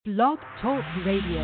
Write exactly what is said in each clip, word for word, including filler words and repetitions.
Blog Talk Radio.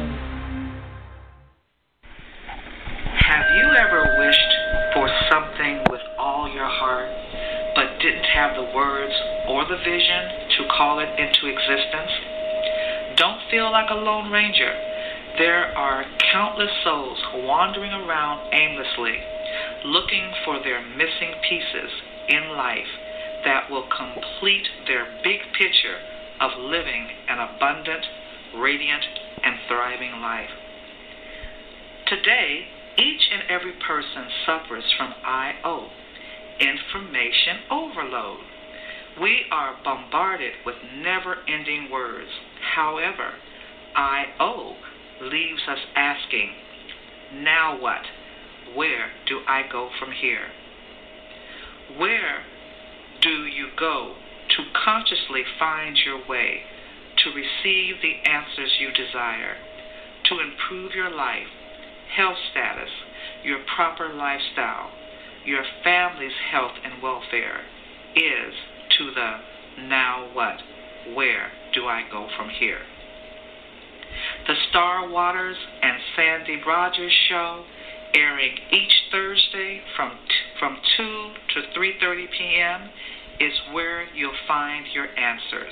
Have you ever wished for something with all your heart, but didn't have the words or the vision to call it into existence? Don't feel like a lone ranger. There are countless souls wandering around aimlessly, looking for their missing pieces in life that will complete their big picture of living an abundant, radiant, and thriving life. Today, each and every person suffers from I O, information overload. We are bombarded with never-ending words. However, I O leaves us asking, now what? Where do I go from here? Where do you go to consciously find your way, to receive the answers you desire, to improve your life, health status, your proper lifestyle, your family's health and welfare, is to the now what? Where do I go from here? The Star Waters and Sandy Rogers Show, airing each Thursday from t- from two to three thirty p.m., is where you'll find your answers.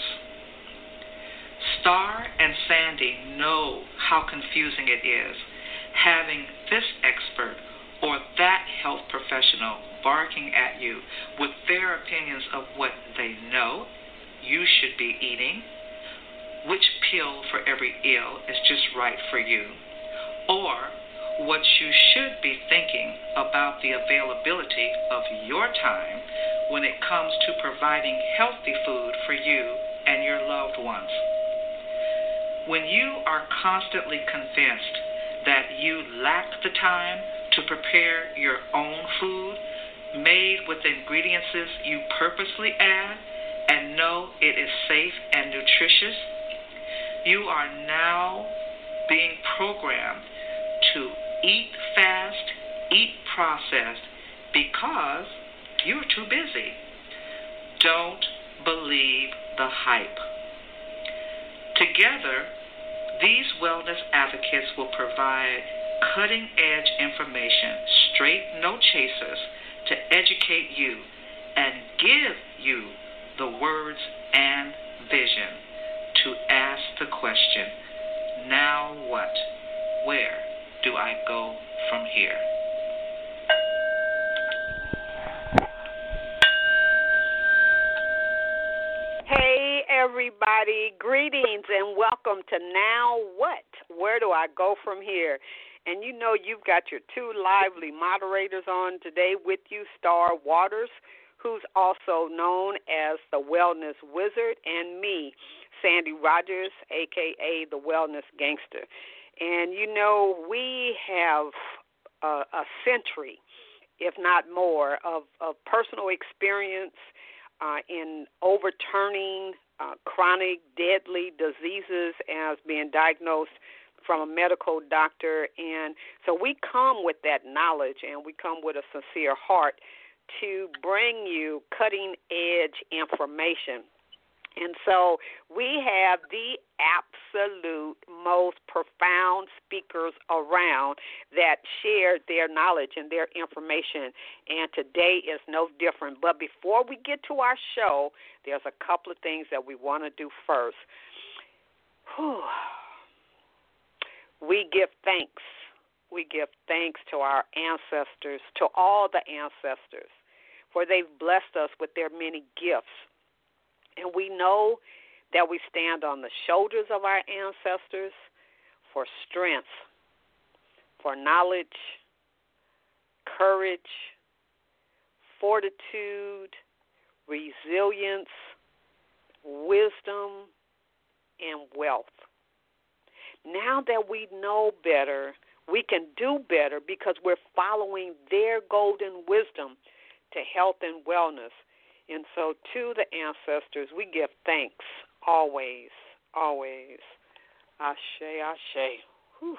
Star and Sandy know how confusing it is having this expert or that health professional barking at you with their opinions of what they know you should be eating, which pill for every ill is just right for you, or what you should be thinking about the availability of your time when it comes to providing healthy food for you and your loved ones. When you are constantly convinced that you lack the time to prepare your own food made with ingredients you purposely add and know it is safe and nutritious, you are now being programmed to eat fast, eat processed, because you're too busy. Don't believe the hype. Together, these wellness advocates will provide cutting-edge information, straight no chasers, to educate you and give you the words and vision to ask the question, now what? Where do I go from here? Hey, everybody. Greetings and welcome to Now What? Where do I go from here? And you know you've got your two lively moderators on today with you, Star Waters, who's also known as the Wellness Wizard, and me, Sandy Rogers, a k a the Wellness Gangster. And you know we have a, a century, if not more, of, of personal experience Uh, in overturning uh, chronic, deadly diseases as being diagnosed from a medical doctor. And so we come with that knowledge, and we come with a sincere heart to bring you cutting-edge information. And so we have the absolute most profound speakers around that share their knowledge and their information, and today is no different. But before we get to our show, there's a couple of things that we want to do first. Whew. We give thanks. We give thanks to our ancestors, to all the ancestors, for they've blessed us with their many gifts. And we know that we stand on the shoulders of our ancestors for strength, for knowledge, courage, fortitude, resilience, wisdom, and wealth. Now that we know better, we can do better because we're following their golden wisdom to health and wellness. And so to the ancestors, we give thanks always, always. Ashe, ashe. Whew.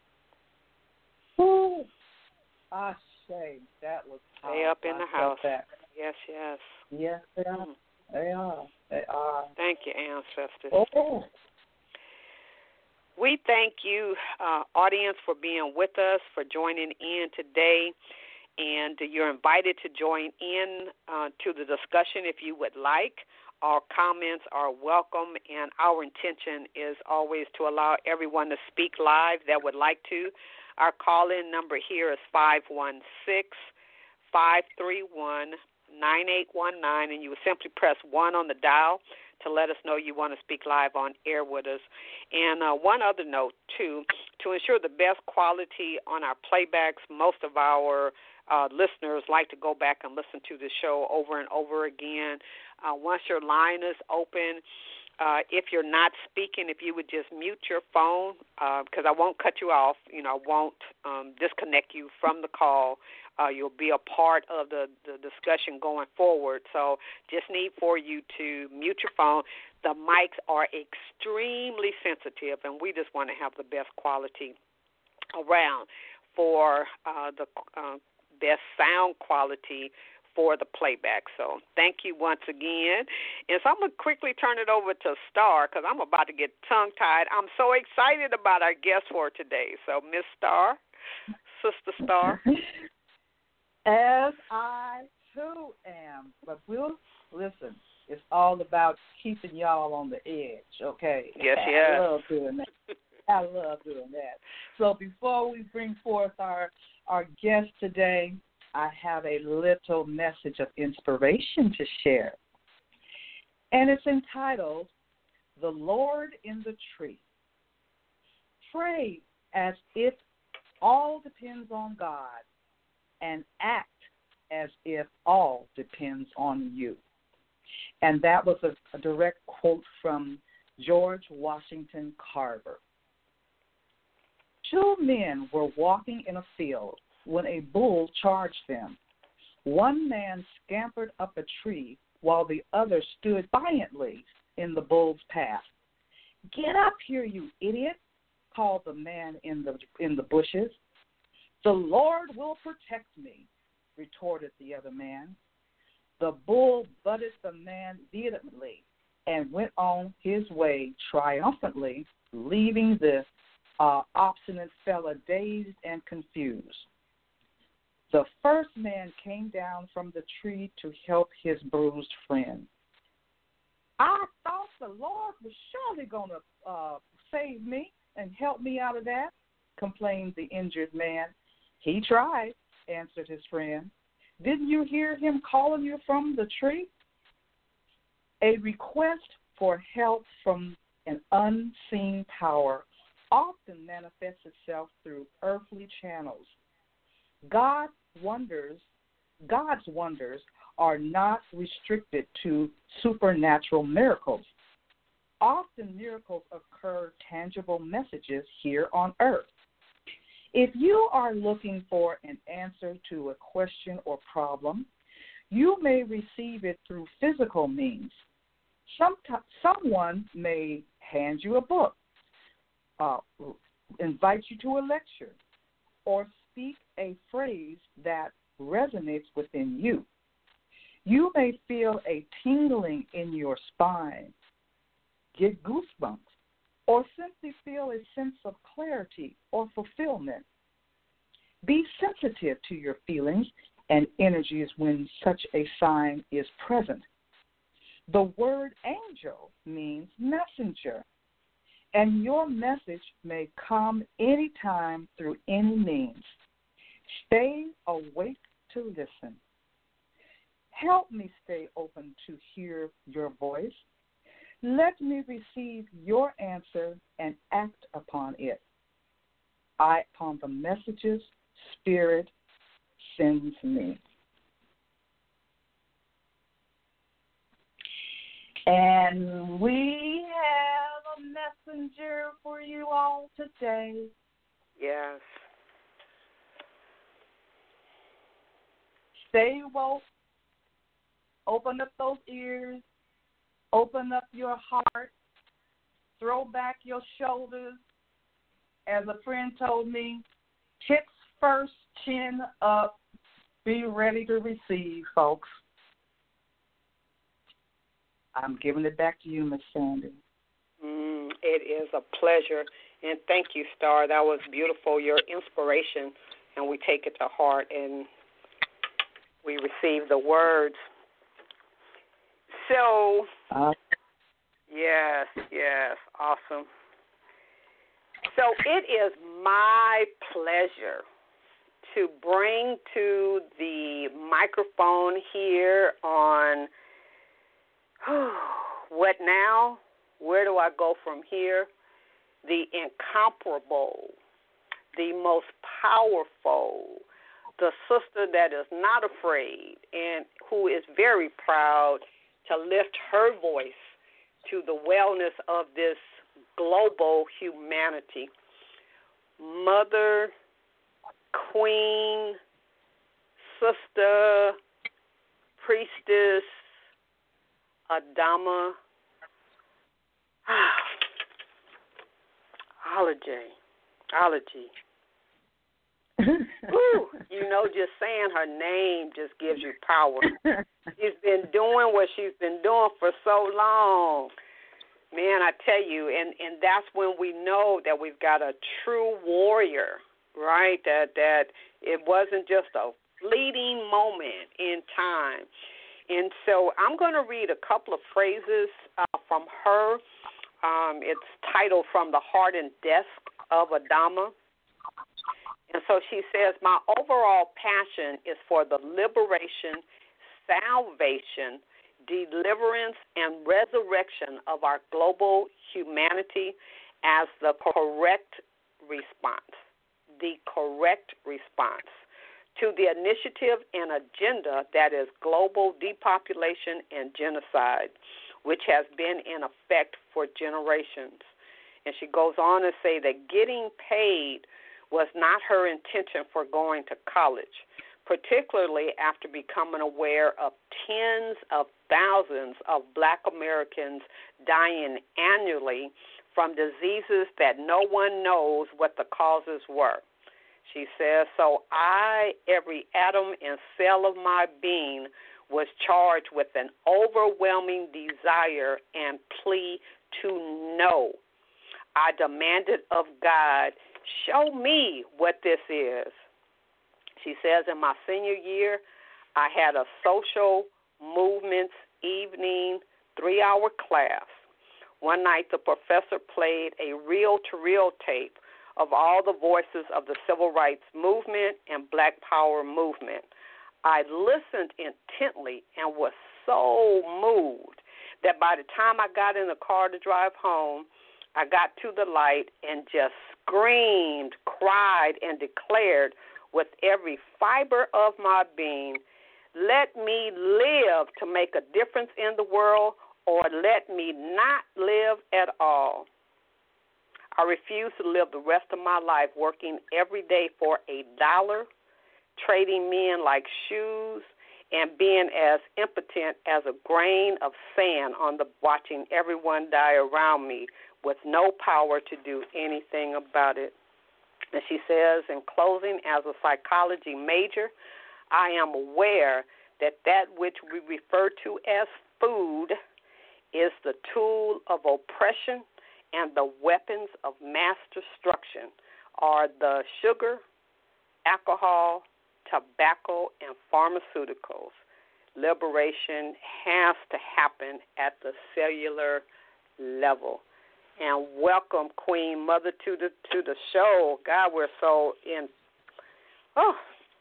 Woo. Ashe. That was Stay up in the house. That. Yes, yes. Yes, they are. Mm. They are. They are. Thank you, ancestors. Oh. We thank you, uh, audience, for being with us, for joining in today. And you're invited to join in uh, to the discussion if you would like. All comments are welcome, and our intention is always to allow everyone to speak live that would like to. Our call-in number here is five one six, five three one, nine eight one nine, and you would simply press one on the dial to let us know you want to speak live on air with us. And uh, one other note, too, to ensure the best quality on our playbacks, most of our uh, listeners like to go back and listen to the show over and over again. Uh, once your line is open, uh, if you're not speaking, if you would just mute your phone, because uh, I won't cut you off, you know, I won't um, disconnect you from the call. Uh, you'll be a part of the, the discussion going forward. So just need for you to mute your phone. The mics are extremely sensitive, and we just want to have the best quality around for uh, the uh, best sound quality for the playback. So thank you once again. And so I'm going to quickly turn it over to Star because I'm about to get tongue-tied. I'm so excited about our guest for today. So Miss Star, Sister Star. As I too am, but we'll listen. It's all about keeping y'all on the edge, okay? Yes, yes. I love doing that. I love doing that. So before we bring forth our our guest today, I have a little message of inspiration to share, and it's entitled "The Lord in the Tree." Pray as if all depends on God, and act as if all depends on you. And that was a, a direct quote from George Washington Carver. Two men were walking in a field when a bull charged them. One man scampered up a tree while the other stood violently in the bull's path. "Get up here, you idiot," called the man in the in the bushes. "The Lord will protect me," retorted the other man. The bull butted the man vehemently and went on his way triumphantly, leaving the uh, obstinate fellow dazed and confused. The first man came down from the tree to help his bruised friend. "I thought the Lord was surely going to uh, save me and help me out of that," complained the injured man. "He tried," answered his friend. "Didn't you hear him calling you from the tree?" A request for help from an unseen power often manifests itself through earthly channels. God wonders, God's wonders are not restricted to supernatural miracles. Often miracles occur tangible messages here on earth. If you are looking for an answer to a question or problem, you may receive it through physical means. Somet- someone may hand you a book, uh, invite you to a lecture, or speak a phrase that resonates within you. You may feel a tingling in your spine, get goosebumps, or simply feel a sense of clarity or fulfillment. Be sensitive to your feelings and energies when such a sign is present. The word angel means messenger, and your message may come anytime through any means. Stay awake to listen. Help me stay open to hear your voice. Let me receive your answer and act upon it. I upon the messages Spirit sends me. And we have a messenger for you all today. Yes. Stay woke. Open up those ears. Open up your heart. Throw back your shoulders. As a friend told me, hips first, chin up. Be ready to receive, folks. I'm giving it back to you, Miss Sandy. Mm, It is a pleasure. And thank you, Star. That was beautiful, your inspiration. And we take it to heart and we receive the words. So, uh, yes, yes, awesome. So it is my pleasure to bring to the microphone here on What Now? Where do I go from here? The incomparable, the most powerful, the sister that is not afraid and who is very proud to lift her voice to the wellness of this global humanity. Mother, Queen, Sister, Priestess, Adama, Ology, Ology. Ooh, you know, just saying her name just gives you power. She's been doing what she's been doing for so long. Man, I tell you, and, and that's when we know that we've got a true warrior, right? That that it wasn't just a fleeting moment in time. And so I'm going to read a couple of phrases uh, from her. Um, it's titled From the Heart and Desk of Adama. And so she says, my overall passion is for the liberation, salvation, deliverance, and resurrection of our global humanity as the correct response, the correct response to the initiative and agenda that is global depopulation and genocide, which has been in effect for generations. And she goes on to say that getting paid was not her intention for going to college, particularly after becoming aware of tens of thousands of black Americans dying annually from diseases that no one knows what the causes were. She says, so I, every atom and cell of my being, was charged with an overwhelming desire and plea to know. I demanded of God, show me what this is. She says, in my senior year, I had a social movements evening three-hour class. One night, the professor played a reel-to-reel tape of all the voices of the civil rights movement and Black Power movement. I listened intently and was so moved that by the time I got in the car to drive home, I got to the light and just screamed, cried, and declared with every fiber of my being, let me live to make a difference in the world, or let me not live at all. I refuse to live the rest of my life working every day for a dollar, trading men like shoes, and being as impotent as a grain of sand on the watching everyone die around me with no power to do anything about it. And she says, in closing, as a psychology major, I am aware that that which we refer to as food is the tool of oppression, and the weapons of mass destruction are the sugar, alcohol, tobacco, and pharmaceuticals. Liberation has to happen at the cellular level. And welcome, Queen Mother, to the to the show. God, we're so in oh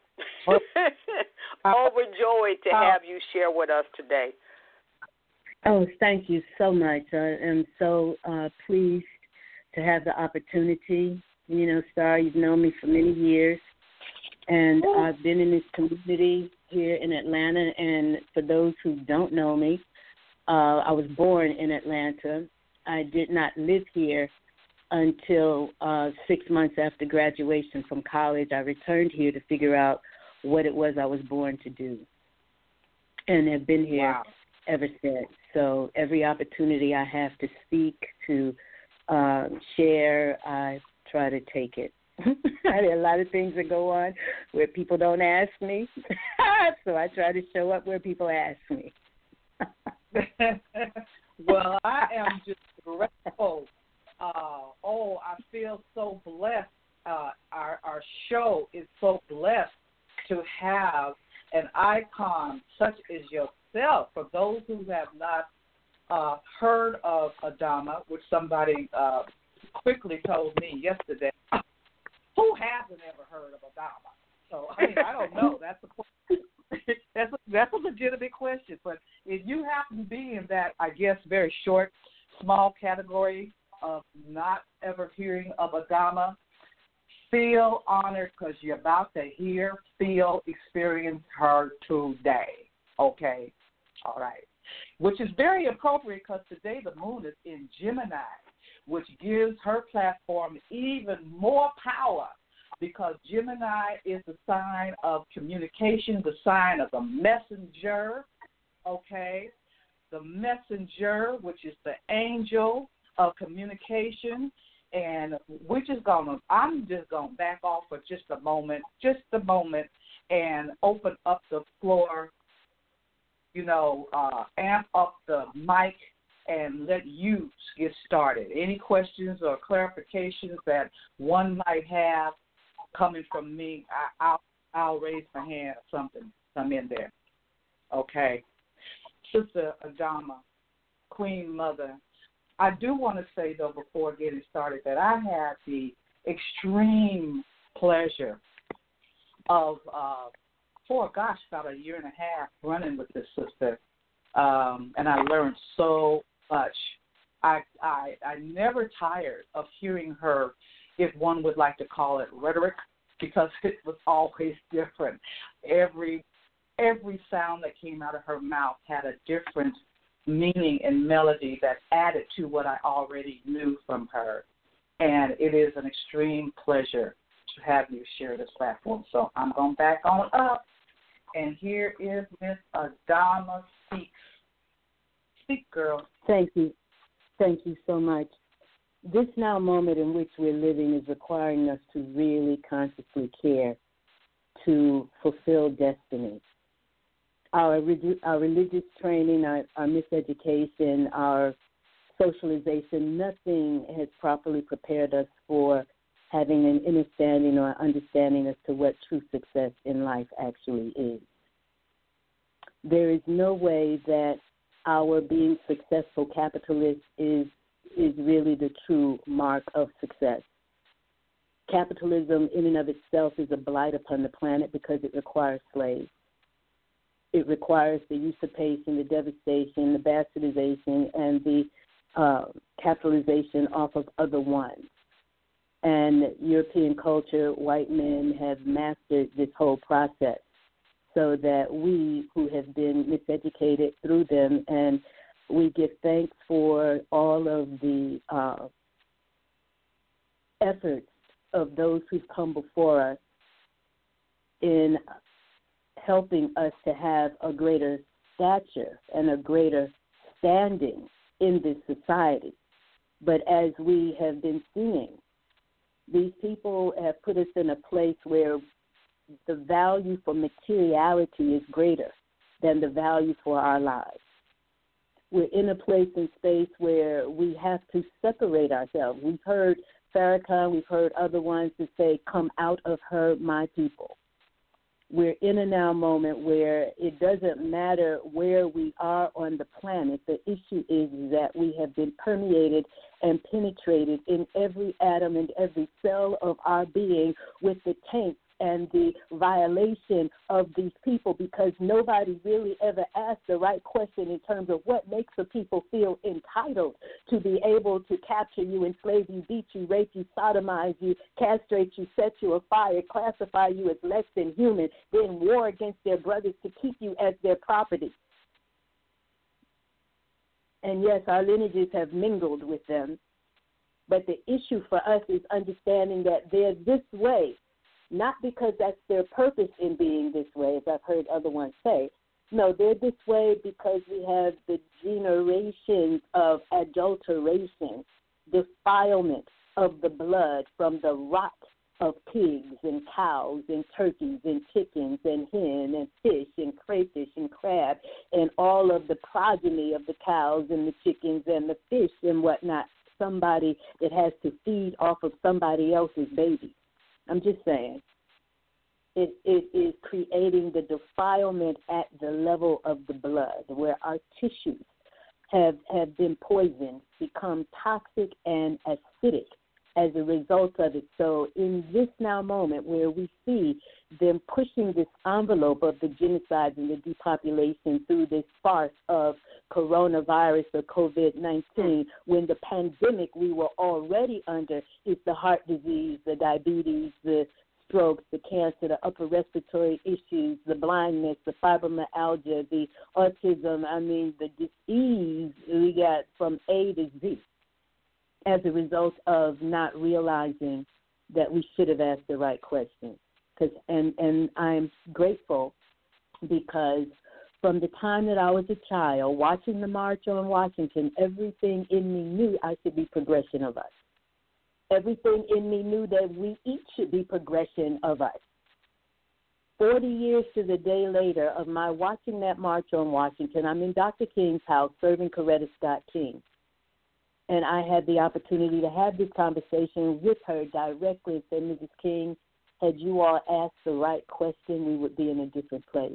overjoyed to have you share with us today. Oh, thank you so much. I am so uh, pleased to have the opportunity. You know, Star, you've known me for many years, and Ooh. I've been in this community here in Atlanta. And for those who don't know me, uh, I was born in Atlanta. I did not live here until uh, six months after graduation from college. I returned here to figure out what it was I was born to do, and have been here wow. ever since. So every opportunity I have to speak, to uh, share, I try to take it. There are a lot of things that go on where people don't ask me, so I try to show up where people ask me. Well, I am just grateful Uh, oh, I feel so blessed. Uh, our our show is so blessed to have an icon such as yourself. For those who have not uh, heard of Adama, which somebody uh, quickly told me yesterday, who hasn't ever heard of Adama? So I mean, I don't know. That's a that's a, that's a legitimate question. But if you happen to be in that, I guess, very short, small category of not ever hearing of Adama, feel honored because you're about to hear, feel, experience her today. Okay? All right. Which is very appropriate because today the moon is in Gemini, which gives her platform even more power because Gemini is the sign of communication, the sign of the messenger, okay? The messenger, which is the angel of communication. And we're just going to, I'm just going to back off for just a moment, just a moment, and open up the floor, you know, uh, amp up the mic and let you get started. Any questions or clarifications that one might have coming from me, I, I'll, I'll raise my hand or something, come in there. Okay. Sister Adama, Queen Mother, I do want to say, though, before getting started, that I had the extreme pleasure of, uh, for, gosh, about a year and a half running with this sister, um, and I learned so much. I, I I never tired of hearing her, if one would like to call it rhetoric, because it was always different. Every every sound that came out of her mouth had a different meaning and melody that added to what I already knew from her. And it is an extreme pleasure to have you share this platform. So I'm going back on up. And here is Miss Adama Speaks. Speak, girl. Thank you. Thank you so much. This now moment in which we're living is requiring us to really consciously care to fulfill destiny. Our, our religious training, our, our miseducation, our socialization, nothing has properly prepared us for having an understanding or understanding as to what true success in life actually is. There is no way that our being successful capitalists is is really the true mark of success. Capitalism in and of itself is a blight upon the planet because it requires slaves. It requires the usurpation, the devastation, the bastardization, and the uh, capitalization off of other ones. And European culture, white men have mastered this whole process so that we who have been miseducated through them, and we give thanks for all of the uh, efforts of those who've come before us in helping us to have a greater stature and a greater standing in this society. But as we have been seeing, these people have put us in a place where the value for materiality is greater than the value for our lives. We're in a place and space where we have to separate ourselves. We've heard Farrakhan, we've heard other ones that say, come out of her, my people. We're in a now moment where it doesn't matter where we are on the planet. The issue is that we have been permeated and penetrated in every atom and every cell of our being with the taints and the violation of these people, because nobody really ever asked the right question in terms of what makes a people feel entitled to be able to capture you, enslave you, beat you, rape you, sodomize you, castrate you, set you afire, classify you as less than human, then war against their brothers to keep you as their property. And yes, our lineages have mingled with them, but the issue for us is understanding that they're this way, not because that's their purpose in being this way, as I've heard other ones say. No, they're this way because we have the generations of adulteration, defilement of the blood from the rot of pigs and cows and turkeys and chickens and hen and fish and crayfish and crab and all of the progeny of the cows and the chickens and the fish and whatnot somebody that has to feed off of somebody else's baby. I'm just saying. It, it is creating the defilement at the level of the blood, where our tissues have, have been poisoned, become toxic and acidic as a result of it. So in this now moment where we see them pushing this envelope of the genocide and the depopulation through this farce of coronavirus or COVID nineteen, when the pandemic we were already under is the heart disease, the diabetes, the strokes, the cancer, the upper respiratory issues, the blindness, the fibromyalgia, the autism, I mean, the disease we got from A to Z as a result of not realizing that we should have asked the right questions. Cause, and, and I'm grateful because from the time that I was a child, watching the March on Washington, everything in me knew I should be progression of us. Everything in me knew that we each should be progression of us. Forty years to the day later of my watching that March on Washington, I'm in Doctor King's house serving Coretta Scott King. And I had the opportunity to have this conversation with her directly and say, Missus King, had you all asked the right question, we would be in a different place.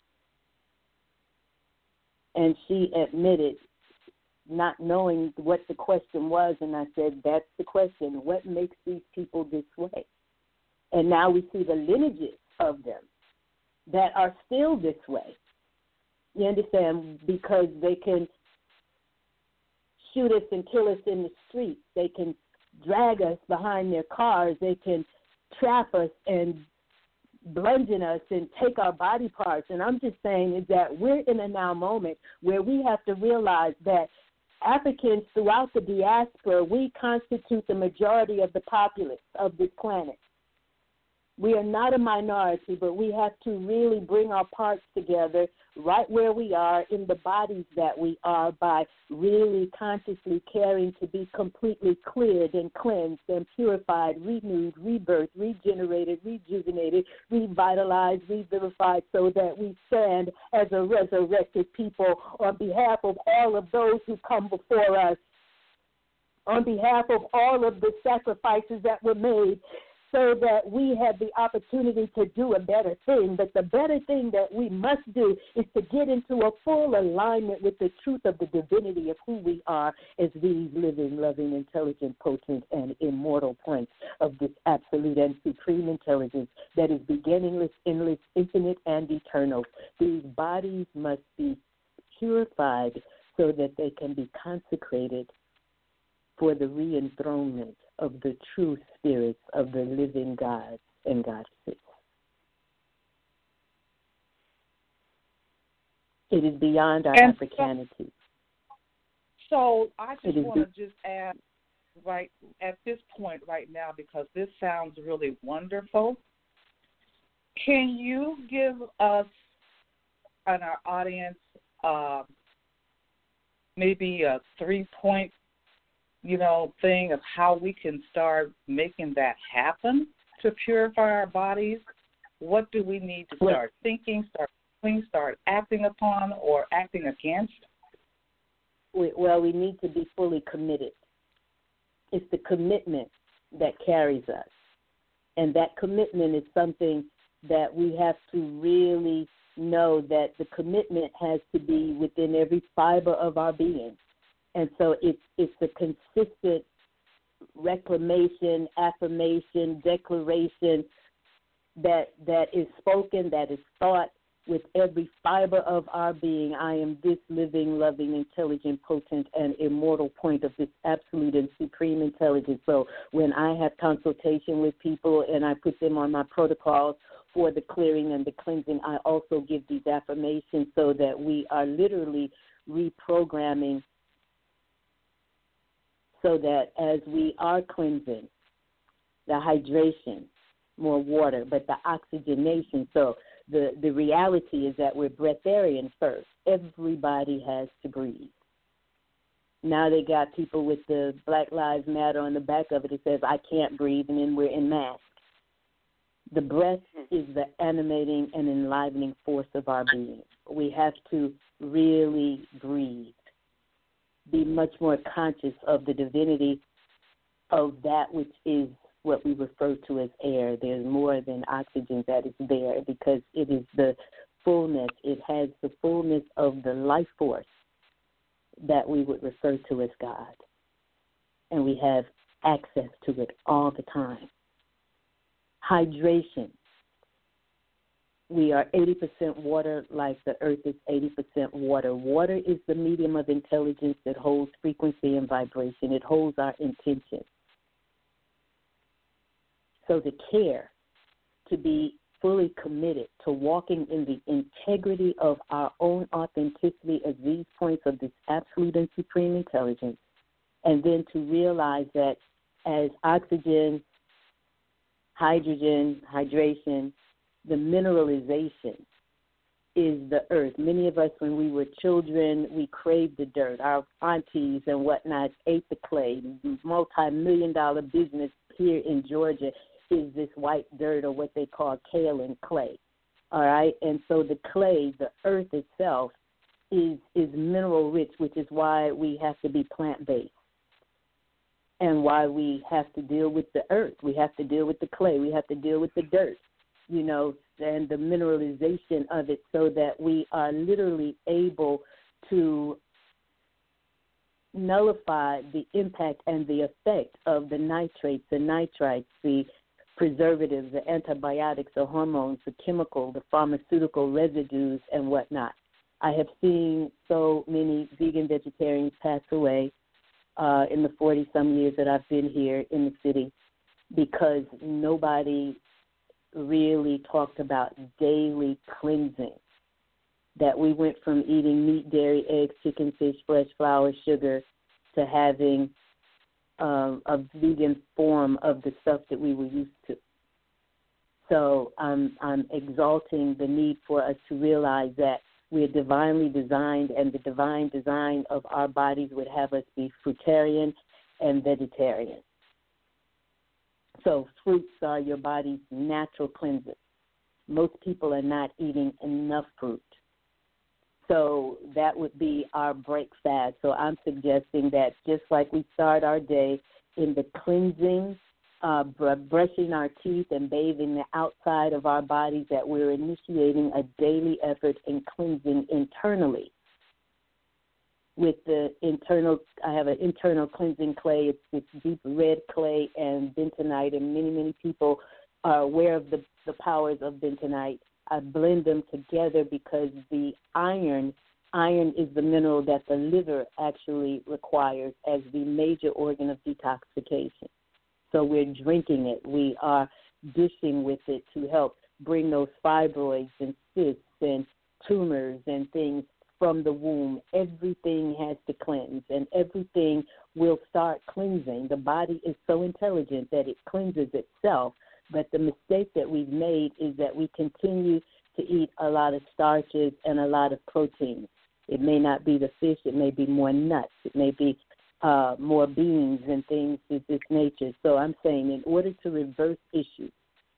And she admitted not knowing what the question was, and I said, that's the question. What makes these people this way? And now we see the lineages of them that are still this way. You understand? Because they can shoot us and kill us in the streets. They can drag us behind their cars. They can trap us and bludgeon us and take our body parts. And I'm just saying is that we're in a now moment where we have to realize that Africans throughout the diaspora, we constitute the majority of the populace of this planet. We are not a minority, but we have to really bring our parts together right where we are in the bodies that we are by really consciously caring to be completely cleared and cleansed and purified, renewed, rebirthed, regenerated, rejuvenated, revitalized, revivified so that we stand as a resurrected people on behalf of all of those who come before us, on behalf of all of the sacrifices that were made, so that we have the opportunity to do a better thing. But the better thing that we must do is to get into a full alignment with the truth of the divinity of who we are as these living, loving, intelligent, potent, and immortal points of this absolute and supreme intelligence that is beginningless, endless, infinite, and eternal. These bodies must be purified so that they can be consecrated for the re-enthronement of the true spirits of the living gods and goddesses. It is beyond our and Africanity. So, so I just want be- to just add right at this point right now, because this sounds really wonderful. Can you give us and our audience uh, maybe a three-point you know, thing of how we can start making that happen to purify our bodies? What do we need to start thinking, start doing, start acting upon, or acting against? We, well, we need to be fully committed. It's the commitment that carries us. And that commitment is something that we have to really know that the commitment has to be within every fiber of our being. And so it's it's a consistent reclamation, affirmation, declaration that that is spoken, that is thought with every fiber of our being. I am this living, loving, intelligent, potent, and immortal point of this absolute and supreme intelligence. So when I have consultation with people and I put them on my protocols for the clearing and the cleansing, I also give these affirmations so that we are literally reprogramming, so that as we are cleansing, the hydration, more water, but the oxygenation. So the, the reality is that we're breatharian first. Everybody has to breathe. Now they got people with the Black Lives Matter on the back of it that says, I can't breathe, and then we're in masks. The breath is the animating and enlivening force of our being. We have to really breathe. be much more conscious of the divinity of that which is what we refer to as air. There's more than oxygen that is there because it is the fullness. It has the fullness of the life force that we would refer to as God. And we have access to it all the time. Hydration. We are eighty percent water, like the earth is eighty percent water. Water is the medium of intelligence that holds frequency and vibration. It holds our intention. So to care, to be fully committed to walking in the integrity of our own authenticity as these points of this absolute and supreme intelligence, and then to realize that as oxygen, hydrogen, hydration, the mineralization is the earth. Many of us, when we were children, we craved the dirt. Our aunties and whatnot ate the clay. Multi-million dollar business here in Georgia is this white dirt, or what they call kaolin clay. All right? And so the clay, the earth itself, is, is mineral rich, which is why we have to be plant-based and why we have to deal with the earth. We have to deal with the clay. We have to deal with the dirt, you know, and the mineralization of it, so that we are literally able to nullify the impact and the effect of the nitrates, the nitrites, the preservatives, the antibiotics, the hormones, the chemical, the pharmaceutical residues, and whatnot. I have seen so many vegan vegetarians pass away uh, in the forty-some years that I've been here in the city because nobody really talked about daily cleansing, that we went from eating meat, dairy, eggs, chicken, fish, flesh, flour, sugar, to having um, a vegan form of the stuff that we were used to. So I'm, I'm exalting the need for us to realize that we're divinely designed, and the divine design of our bodies would have us be fruitarian and vegetarian. So fruits are your body's natural cleanser. Most people are not eating enough fruit. So that would be our break fast. So I'm suggesting that just like we start our day in the cleansing, uh, br- brushing our teeth and bathing the outside of our bodies, that we're initiating a daily effort in cleansing internally. With the internal, I have an internal cleansing clay. It's this deep red clay and bentonite, and many, many people are aware of the, the powers of bentonite. I blend them together because the iron, iron is the mineral that the liver actually requires as the major organ of detoxification. So we're drinking it. We are dishing with it to help bring those fibroids and cysts and tumors and things from the womb. Everything has to cleanse, and everything will start cleansing. The body is so intelligent that it cleanses itself, but the mistake that we've made is that we continue to eat a lot of starches and a lot of proteins. It may not be the fish. It may be more nuts. It may be uh, more beans and things of this nature. So I'm saying in order to reverse issues,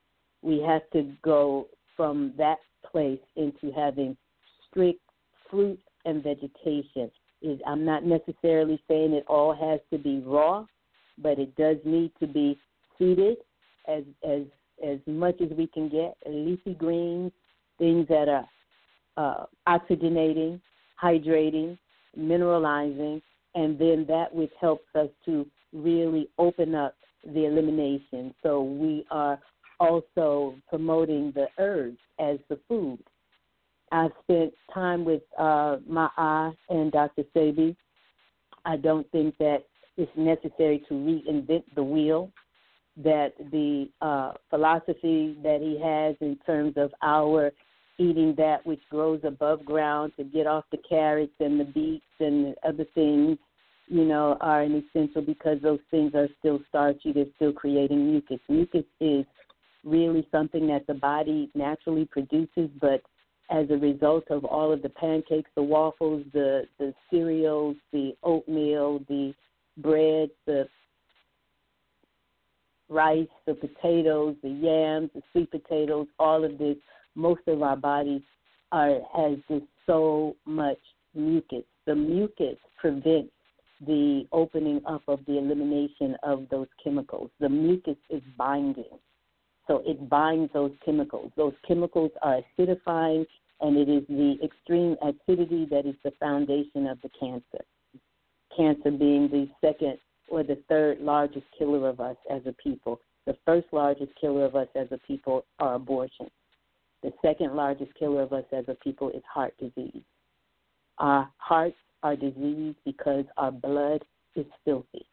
we have to go from that place into having strict fruit and vegetation. I'm not necessarily saying it all has to be raw, but it does need to be seeded as as as much as we can get. Leafy greens, things that are uh, oxygenating, hydrating, mineralizing, and then that which helps us to really open up the elimination. So we are also promoting the herbs as the food. I've spent time with uh, Ma'a and Doctor Sebi. I don't think that it's necessary to reinvent the wheel, that the uh, philosophy that he has in terms of our eating that which grows above ground to get off the carrots and the beets and the other things, you know, are an essential because those things are still starchy. They're still creating mucus. Mucus is really something that the body naturally produces, but as a result of all of the pancakes, the waffles, the, the cereals, the oatmeal, the bread, the rice, the potatoes, the yams, the sweet potatoes, all of this, most of our bodies are has just so much mucus. The mucus prevents the opening up of the elimination of those chemicals. The mucus is binding, so it binds those chemicals. Those chemicals are acidifying, and it is the extreme acidity that is the foundation of the cancer. Cancer being the second or the third largest killer of us as a people. The first largest killer of us as a people are abortion. The second largest killer of us as a people is heart disease. Our hearts are diseased because our blood is filthy.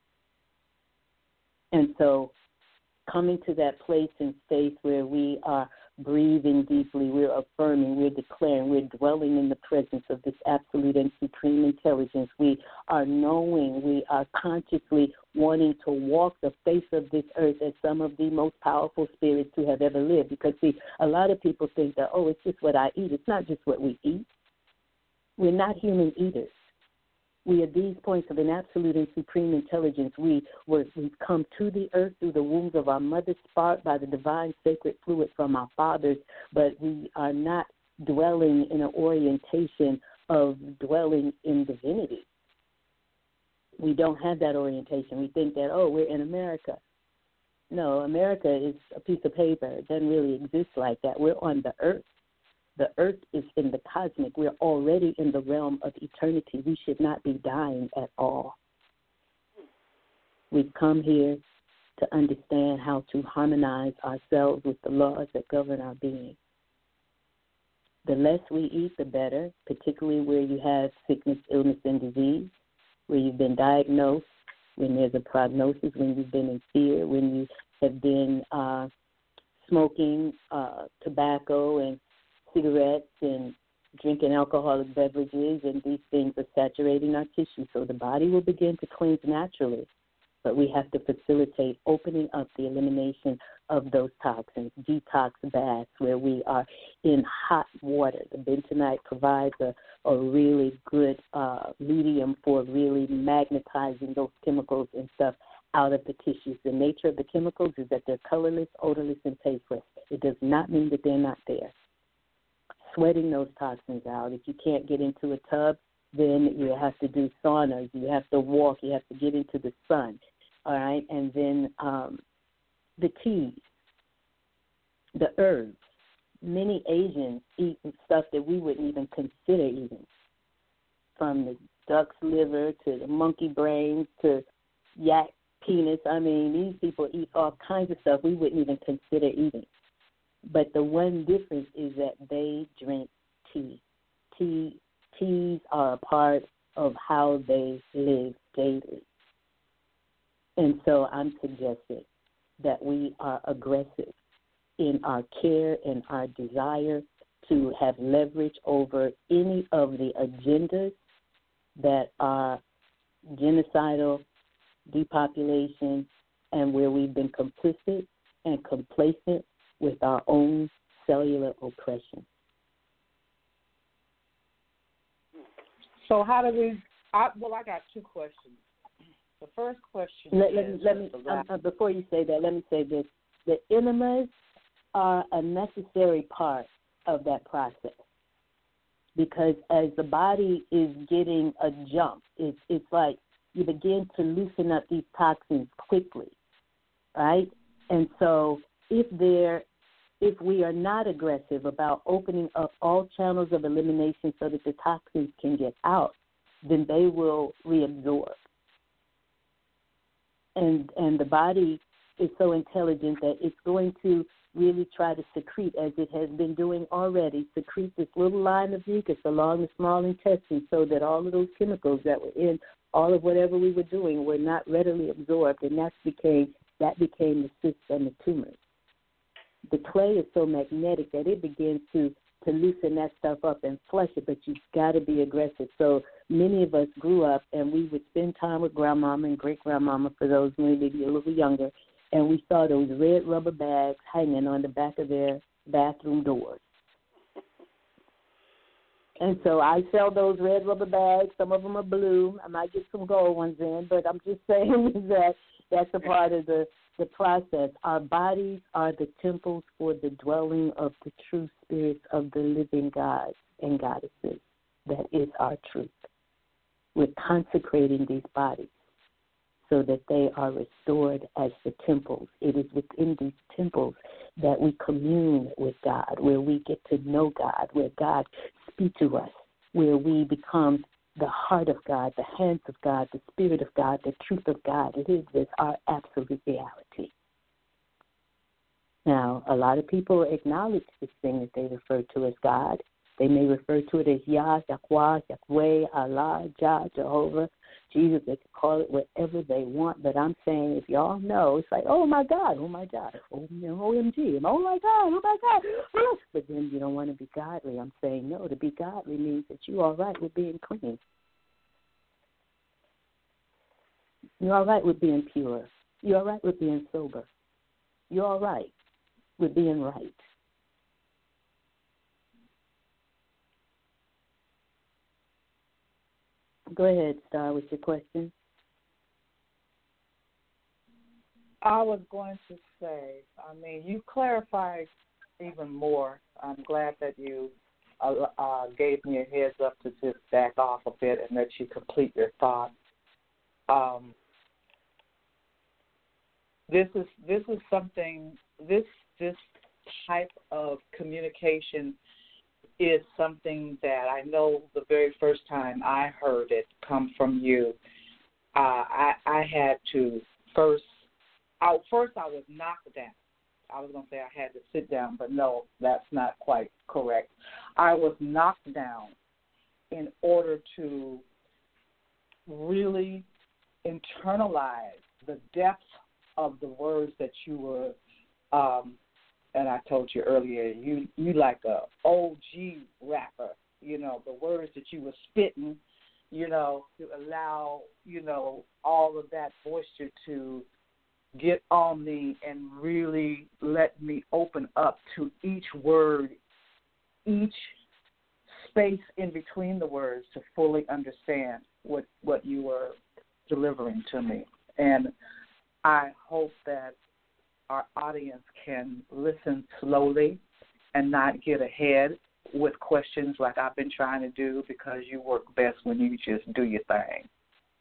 And so coming to that place and space where we are breathing deeply, we're affirming, we're declaring, we're dwelling in the presence of this absolute and supreme intelligence. We are knowing, we are consciously wanting to walk the face of this earth as some of the most powerful spirits who have ever lived. Because, see, a lot of people think that, oh, it's just what I eat. It's not just what we eat. We're not human eaters. We are these points of an absolute and supreme intelligence. We were, we've come to the earth through the wombs of our mothers, sparked by the divine sacred fluid from our fathers, but we are not dwelling in an orientation of dwelling in divinity. We don't have that orientation. We think that, oh, we're in America. No, America is a piece of paper. It doesn't really exist like that. We're on the earth. The earth is in the cosmic. We're already in the realm of eternity. We should not be dying at all. We've come here to understand how to harmonize ourselves with the laws that govern our being. The less we eat, the better, particularly where you have sickness, illness, and disease, where you've been diagnosed, when there's a prognosis, when you've been in fear, when you have been uh, smoking uh, tobacco and cigarettes and drinking alcoholic beverages, and these things are saturating our tissue. So the body will begin to cleanse naturally, but we have to facilitate opening up the elimination of those toxins, detox baths where we are in hot water. The bentonite provides a, a really good uh, medium for really magnetizing those chemicals and stuff out of the tissues. The nature of the chemicals is that they're colorless, odorless, and tasteless. It does not mean that they're not there. Sweating those toxins out. If you can't get into a tub, then you have to do saunas. You have to walk. You have to get into the sun. All right? And then um, the teas, the herbs. Many Asians eat stuff that we wouldn't even consider eating, from the duck's liver to the monkey brains to yak penis. I mean, these people eat all kinds of stuff we wouldn't even consider eating. But the one difference is that they drink tea. Tea teas are a part of how they live daily. And so I'm suggesting that we are aggressive in our care and our desire to have leverage over any of the agendas that are genocidal, depopulation, and where we've been complicit and complacent with our own cellular oppression. So how do we, I, well, I got two questions. The first question let, is... Let me, let me uh, before you say that, let me say this. The enemas are a necessary part of that process, because as the body is getting a jump, it's, it's like you begin to loosen up these toxins quickly, right? And so if there, if we are not aggressive about opening up all channels of elimination so that the toxins can get out, then they will reabsorb. And and the body is so intelligent that it's going to really try to secrete, as it has been doing already, secrete this little line of mucus along the small intestine so that all of those chemicals that were in all of whatever we were doing were not readily absorbed, and that became, that became the cysts and the tumors. The clay is so magnetic that it begins to, to loosen that stuff up and flush it, but you've got to be aggressive. So many of us grew up, and we would spend time with grandmama and great-grandmama, for those maybe a little younger, and we saw those red rubber bags hanging on the back of their bathroom doors. And so I sell those red rubber bags. Some of them are blue. I might get some gold ones in, but I'm just saying that that's a part of the, the process. Our bodies are the temples for the dwelling of the true spirits of the living gods and goddesses. That is our truth. We're consecrating these bodies so that they are restored as the temples. It is within these temples that we commune with God, where we get to know God, where God speaks to us, where we become the heart of God, the hands of God, the spirit of God, the truth of God. It is this our absolute reality. Now, a lot of people acknowledge this thing that they refer to as God. They may refer to it as Yah, Yahweh, Yahweh, Allah, Jah, Jehovah, Jesus. They can call it whatever they want. But I'm saying, if y'all know, it's like, oh, my God, oh, my God, oh, O M G, oh, my God, oh, my God. Oh. But then you don't want to be godly. I'm saying, no, to be godly means that you're all right with being clean. You're all right with being pure. You're all right with being sober. You're all right with being right. Go ahead, Star, with your question. I was going to say, I mean, you clarified even more. I'm glad that you uh, uh, gave me a heads up to just back off a bit and let you complete your thought. Um, this is this is something. This this type of communication is something that I know the very first time I heard it come from you, uh, I, I had to first, I, first I was knocked down. I was going to say I had to sit down, but no, that's not quite correct. I was knocked down in order to really internalize the depth of the words that you were um, and I told you earlier, you you like a O G rapper, you know, the words that you were spitting, you know, to allow, you know, all of that moisture to get on me and really let me open up to each word, each space in between the words to fully understand what, what you were delivering to me. And I hope that our audience can listen slowly and not get ahead with questions like I've been trying to do, because you work best when you just do your thing.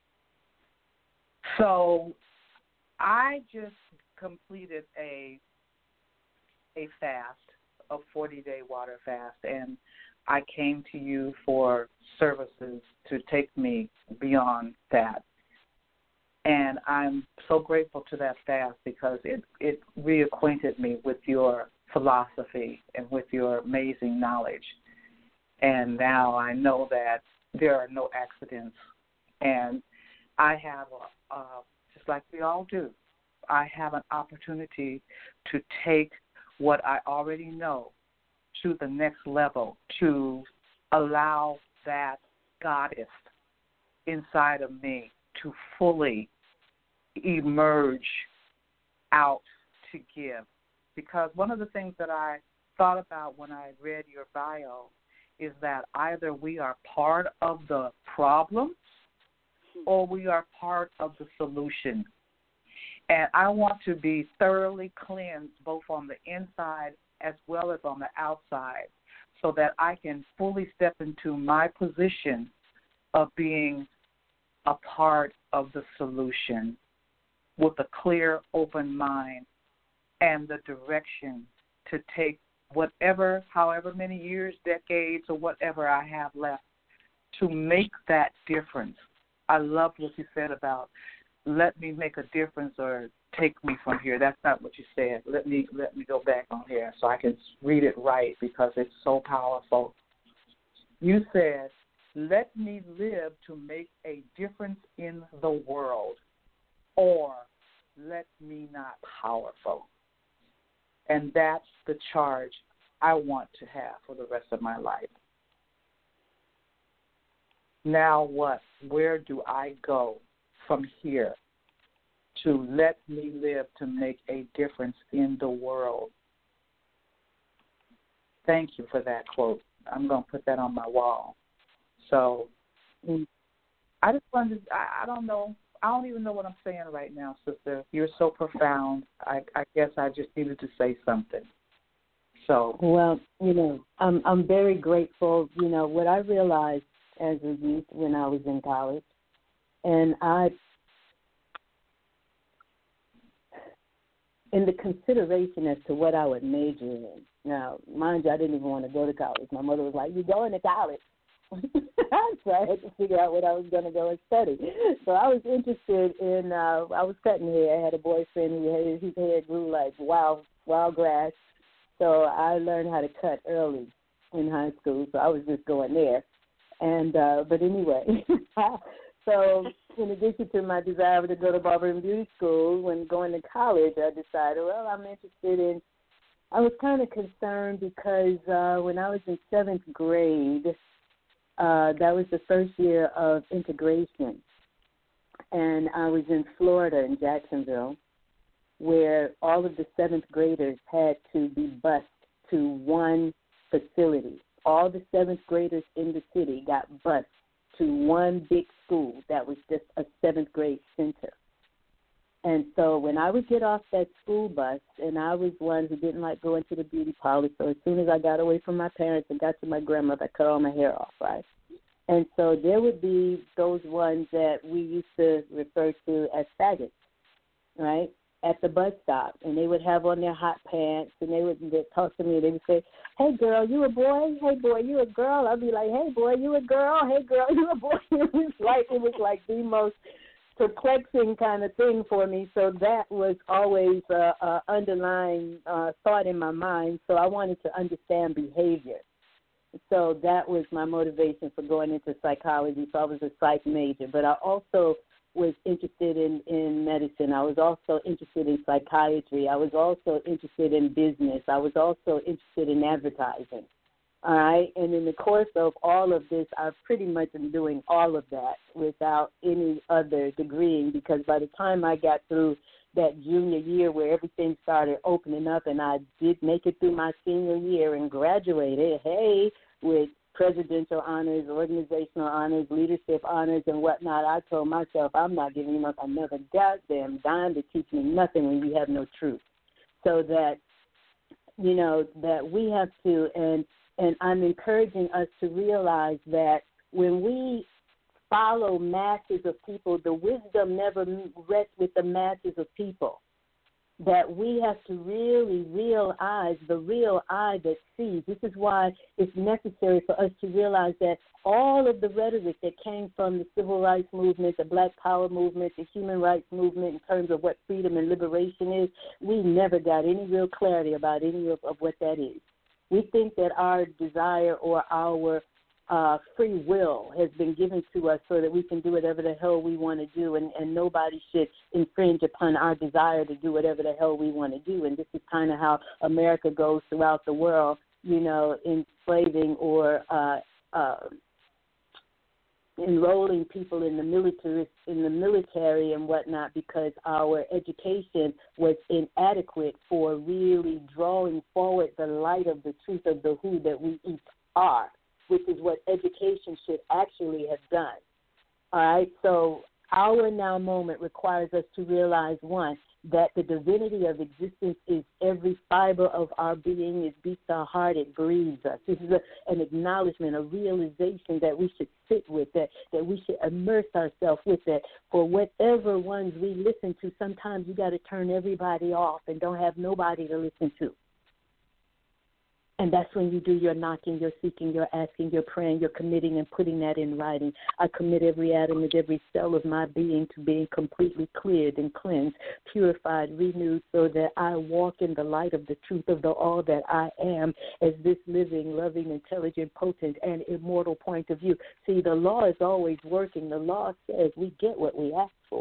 So I just completed a a fast, a forty-day water fast, and I came to you for services to take me beyond that. And I'm so grateful to that fast because it, it reacquainted me with your philosophy and with your amazing knowledge. And now I know that there are no accidents. And I have, a, a, just like we all do, I have an opportunity to take what I already know to the next level, to allow that goddess inside of me to fully emerge out to give. Because one of the things that I thought about when I read your bio is that either we are part of the problem or we are part of the solution. And I want to be thoroughly cleansed both on the inside as well as on the outside so that I can fully step into my position of being a part of the solution with a clear, open mind and the direction to take whatever, however many years, decades, or whatever I have left to make that difference. I love what you said about let me make a difference or take me from here. That's not what you said. Let me let me go back on here so I can read it right because it's so powerful. You said, let me live to make a difference in the world, or let me not powerful. And that's the charge I want to have for the rest of my life. Now what? Where do I go from here to let me live to make a difference in the world? Thank you for that quote. I'm going to put that on my wall. So I just wanted to, I, I don't know, I don't even know what I'm saying right now, sister. You're so profound. I, I guess I just needed to say something. So well, you know, I'm I'm very grateful. You know, what I realized as a youth when I was in college. And I, in the consideration as to what I would major in, now, mind you, I didn't even want to go to college. My mother was like, you're going to college. So I had to figure out what I was going to go and study. So I was interested in, uh, I was cutting hair. I had a boyfriend who had, his hair grew like wild, wild grass. So I learned how to cut early in high school. So I was just going there. And, uh, but anyway, so in addition to my desire to go to barber and beauty school, when going to college, I decided, well, I'm interested in, I was kind of concerned because uh, when I was in seventh grade, uh, that was the first year of integration. And I was in Florida, in Jacksonville, where all of the seventh graders had to be bused to one facility. All the seventh graders in the city got bused to one big school that was just a seventh grade center. And so when I would get off that school bus, and I was one who didn't like going to the beauty parlor, so as soon as I got away from my parents and got to my grandmother, I cut all my hair off, right? And so there would be those ones that we used to refer to as faggots, right, at the bus stop. And they would have on their hot pants, and they would they'd talk to me. They would say, hey, girl, you a boy? Hey, boy, you a girl? I'd be like, hey, boy, you a girl? Hey, girl, you a boy? It was like, it was like the most perplexing kind of thing for me. So that was always a, a underlying uh, thought in my mind. So I wanted to understand behavior. So that was my motivation for going into psychology. So I was a psych major. But I also was interested in, in medicine. I was also interested in psychiatry. I was also interested in business. I was also interested in advertising. All right, and in the course of all of this, I pretty much am doing all of that without any other degreeing, because by the time I got through that junior year where everything started opening up and I did make it through my senior year and graduated, hey, with presidential honors, organizational honors, leadership honors, and whatnot, I told myself I'm not giving up another goddamn dime to teach me nothing when you have no truth. So that, you know, that we have to, and And I'm encouraging us to realize that when we follow masses of people, the wisdom never rests with the masses of people. That we have to really realize the real eye that sees. This is why it's necessary for us to realize that all of the rhetoric that came from the civil rights movement, the Black Power movement, the human rights movement in terms of what freedom and liberation is, we never got any real clarity about any of, of what that is. We think that our desire or our uh, free will has been given to us so that we can do whatever the hell we want to do, and, and nobody should infringe upon our desire to do whatever the hell we want to do. And this is kind of how America goes throughout the world, you know, enslaving or uh, uh, enrolling people in the military, in the military and whatnot, because our education was inadequate for really drawing forward the light of the truth of the who that we each are, which is what education should actually have done. All right, so our now moment requires us to realize, one, that the divinity of existence is every fiber of our being. It beats our heart. It breathes us. This is a, an acknowledgement, a realization that we should sit with, that, that we should immerse ourselves with that. For whatever ones we listen to, sometimes you got to turn everybody off and don't have nobody to listen to. And that's when you do your knocking, your seeking, your asking, your praying, your committing and putting that in writing. I commit every atom and every cell of my being to being completely cleared and cleansed, purified, renewed, so that I walk in the light of the truth of the all that I am as this living, loving, intelligent, potent, and immortal point of view. See, the law is always working. The law says we get what we ask for.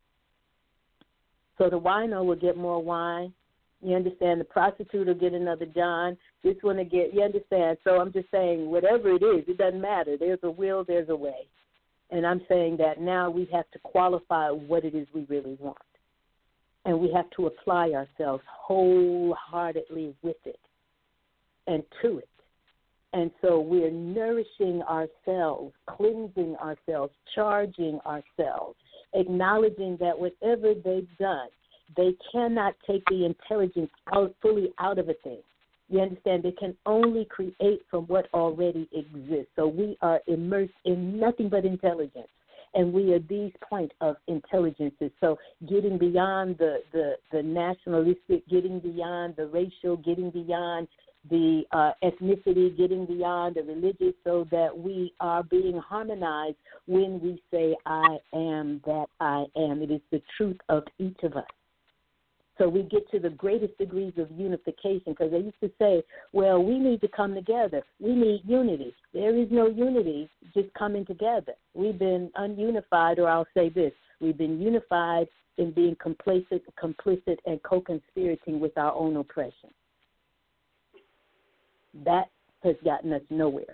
So the wino will get more wine. You understand? The prostitute will get another John. This one will get, you understand? So I'm just saying, whatever it is, it doesn't matter. There's a will, there's a way. And I'm saying that now we have to qualify what it is we really want. And we have to apply ourselves wholeheartedly with it and to it. And so we're nourishing ourselves, cleansing ourselves, charging ourselves, acknowledging that whatever they've done, they cannot take the intelligence out, fully out of a thing. You understand? They can only create from what already exists. So we are immersed in nothing but intelligence. And we are these point of intelligences. So getting beyond the, the, the nationalistic, getting beyond the racial, getting beyond the uh, ethnicity, getting beyond the religious, so that we are being harmonized when we say, I am that I am. It is the truth of each of us. So we get to the greatest degrees of unification, because they used to say, well, we need to come together. We need unity. There is no unity just coming together. We've been ununified, or I'll say this, we've been unified in being complicit, complicit and co-conspirating with our own oppression. That has gotten us nowhere.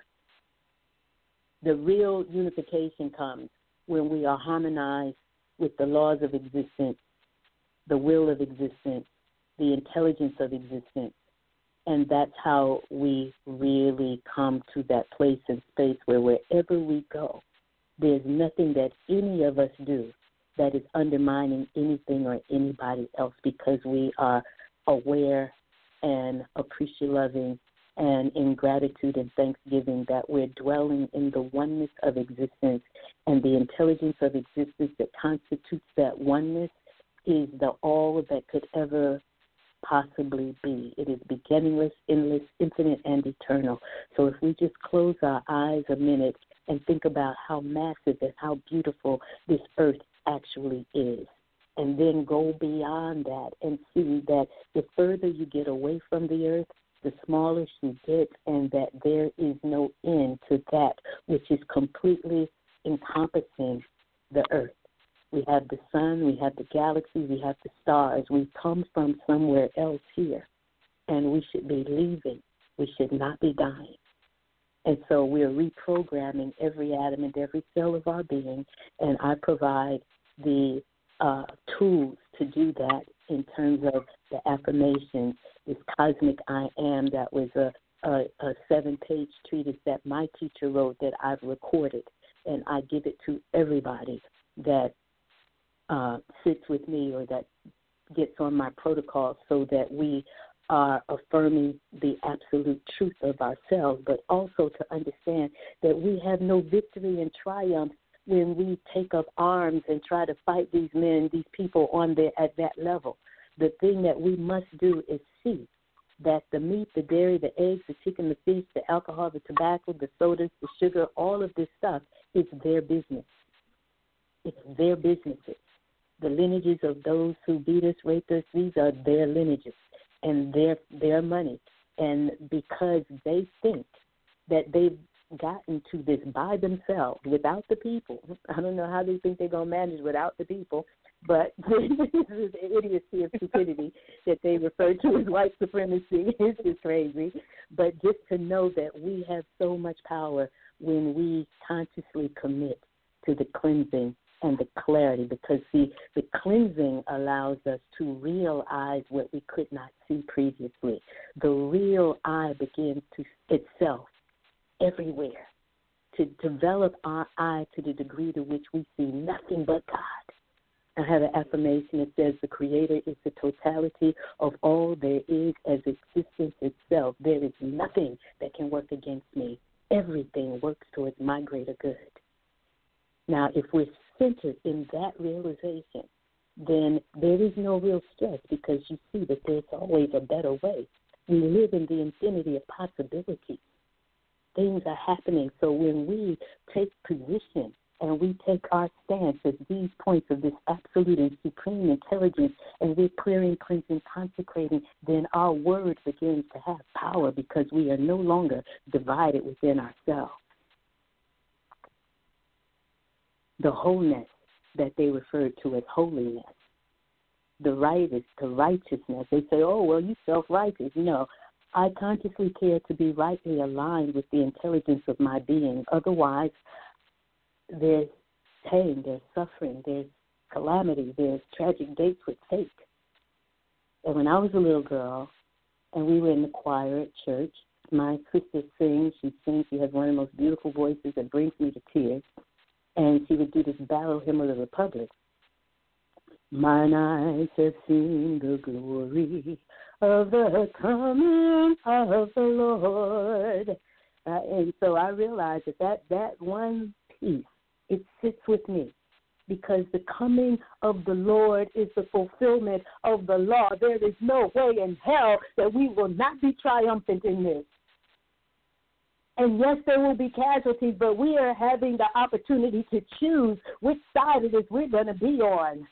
The real unification comes when we are harmonized with the laws of existence, the will of existence, the intelligence of existence. And that's how we really come to that place and space where wherever we go, there's nothing that any of us do that is undermining anything or anybody else, because we are aware and appreciative and in gratitude and thanksgiving that we're dwelling in the oneness of existence, and the intelligence of existence that constitutes that oneness is the all that could ever possibly be. It is beginningless, endless, infinite, and eternal. So if we just close our eyes a minute and think about how massive and how beautiful this earth actually is, and then go beyond that and see that the further you get away from the earth, the smaller you get, and that there is no end to that which is completely encompassing the earth. We have the sun, we have the galaxies, we have the stars. We come from somewhere else here, and we should be leaving. We should not be dying. And so we're reprogramming every atom and every cell of our being, and I provide the uh, tools to do that in terms of the affirmations, this cosmic I am that was a, a, a seven-page treatise that my teacher wrote that I've recorded, and I give it to everybody that Uh, sits with me or that gets on my protocol, so that we are affirming the absolute truth of ourselves, but also to understand that we have no victory and triumph when we take up arms and try to fight these men, these people on there at that level. The thing that we must do is see that the meat, the dairy, the eggs, the chicken, the fish, the alcohol, the tobacco, the sodas, the sugar, all of this stuff is their business. It's their businesses. The lineages of those who beat us, raped us, these are their lineages and their their money. And because they think that they've gotten to this by themselves without the people, I don't know how they think they're going to manage without the people, but this is the idiocy of stupidity that they refer to as white supremacy. It's just crazy. But just to know that we have so much power when we consciously commit to the cleansing and the clarity, because see, the cleansing allows us to realize what we could not see previously. The real eye begins to itself everywhere, to develop our eye to the degree to which we see nothing but God. I have an affirmation that says the Creator is the totality of all there is as existence itself. There is nothing that can work against me. Everything works towards my greater good. Now, if we're centered in that realization, then there is no real stress, because you see that there's always a better way. We live in the infinity of possibilities. Things are happening. So when we take position and we take our stance as these points of this absolute and supreme intelligence, and we're clearing, cleansing, consecrating, then our word begins to have power, because we are no longer divided within ourselves. The wholeness that they refer to as holiness, the right is to righteousness. They say, oh, well, you self-righteous. No, I consciously care to be rightly aligned with the intelligence of my being. Otherwise, there's pain, there's suffering, there's calamity, there's tragic dates with fate. And when I was a little girl and we were in the choir at church, my sister sings, she sings, she has one of the most beautiful voices that brings me to tears. And she would do this battle hymn of the Republic. Mine eyes have seen the glory of the coming of the Lord. Uh, and so I realized that, that that one piece, it sits with me. Because the coming of the Lord is the fulfillment of the law. There is no way in hell that we will not be triumphant in this. And yes, there will be casualties, but we are having the opportunity to choose which side of this we're going to be on.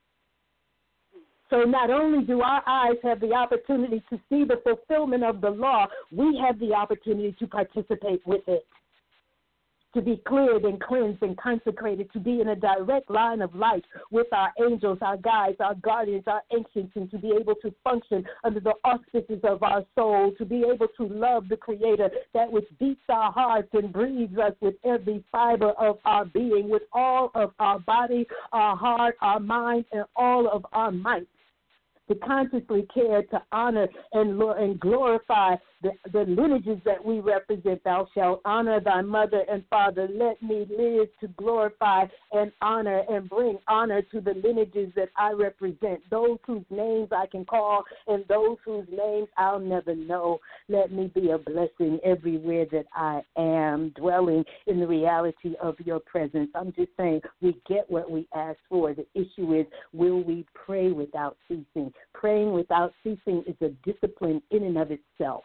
So not only do our eyes have the opportunity to see the fulfillment of the law, we have the opportunity to participate with it, to be cleared and cleansed and consecrated, to be in a direct line of light with our angels, our guides, our guardians, our ancients, and to be able to function under the auspices of our soul, to be able to love the Creator, that which beats our hearts and breathes us with every fiber of our being, with all of our body, our heart, our mind, and all of our might. To consciously care, to honor and, and glorify the, the lineages that we represent. Thou shalt honor thy mother and father. Let me live to glorify and honor and bring honor to the lineages that I represent, those whose names I can call and those whose names I'll never know. Let me be a blessing everywhere that I am, dwelling in the reality of your presence. I'm just saying, we get what we ask for. The issue is, will we pray without ceasing? Praying without ceasing is a discipline in and of itself,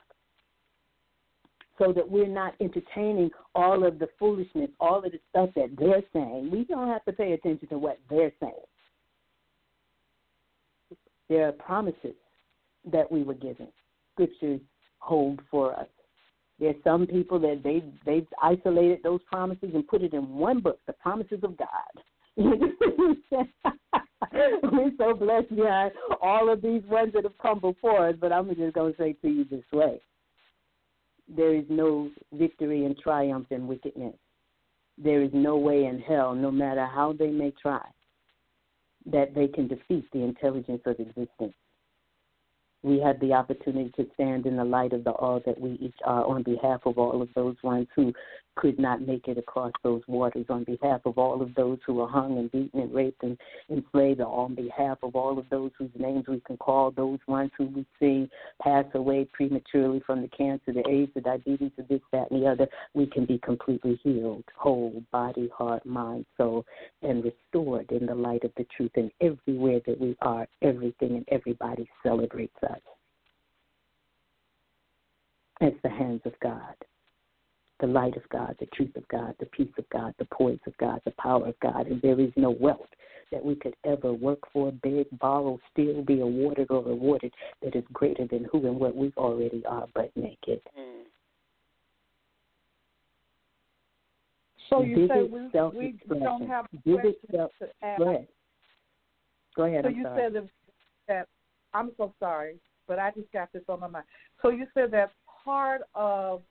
so that we're not entertaining all of the foolishness, all of the stuff that they're saying. We don't have to pay attention to what they're saying. There are promises that we were given. Scriptures hold for us. There's some people that they've, they've isolated those promises and put it in one book, the promises of God. We're so blessed behind all of these ones that have come before us, but I'm just going to say to you this way. There is no victory and triumph in wickedness. There is no way in hell, no matter how they may try, that they can defeat the intelligence of existence. We have the opportunity to stand in the light of the all that we each are on behalf of all of those ones who could not make it across those waters, on behalf of all of those who were hung and beaten and raped and enslaved, on behalf of all of those whose names we can call, those ones who we see pass away prematurely from the cancer, the AIDS, the diabetes, the this, that, and the other. We can be completely healed, whole, body, heart, mind, soul, and restored in the light of the truth. And everywhere that we are, everything and everybody celebrates us. It's the hands of God, the light of God, the truth of God, the peace of God, the poise of God, the power of God. And there is no wealth that we could ever work for, beg, borrow, steal, be awarded or rewarded that is greater than who and what we already are, but naked. Mm. So you say we, we don't have questions self- to ask. Go ahead. Go ahead. So I'm you sorry. said that, I'm so sorry, but I just got this on my mind. So you said that part of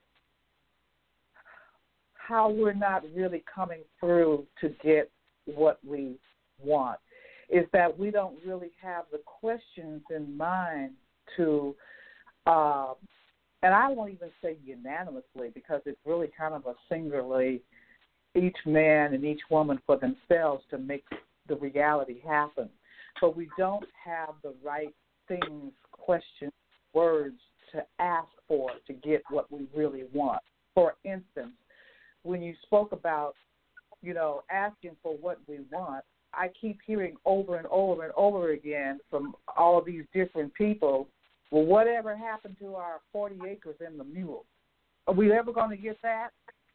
how we're not really coming through to get what we want is that we don't really have the questions in mind to, uh, and I won't even say unanimously because it's really kind of a singularly each man and each woman for themselves to make the reality happen. But we don't have the right things, questions, words to ask for to get what we really want. For instance, when you spoke about, you know, asking for what we want, I keep hearing over and over and over again from all of these different people, well, whatever happened to our forty acres and the mule? Are we ever going to get that?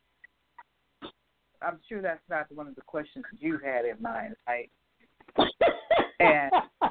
I'm sure that's not one of the questions you had in mind, right? And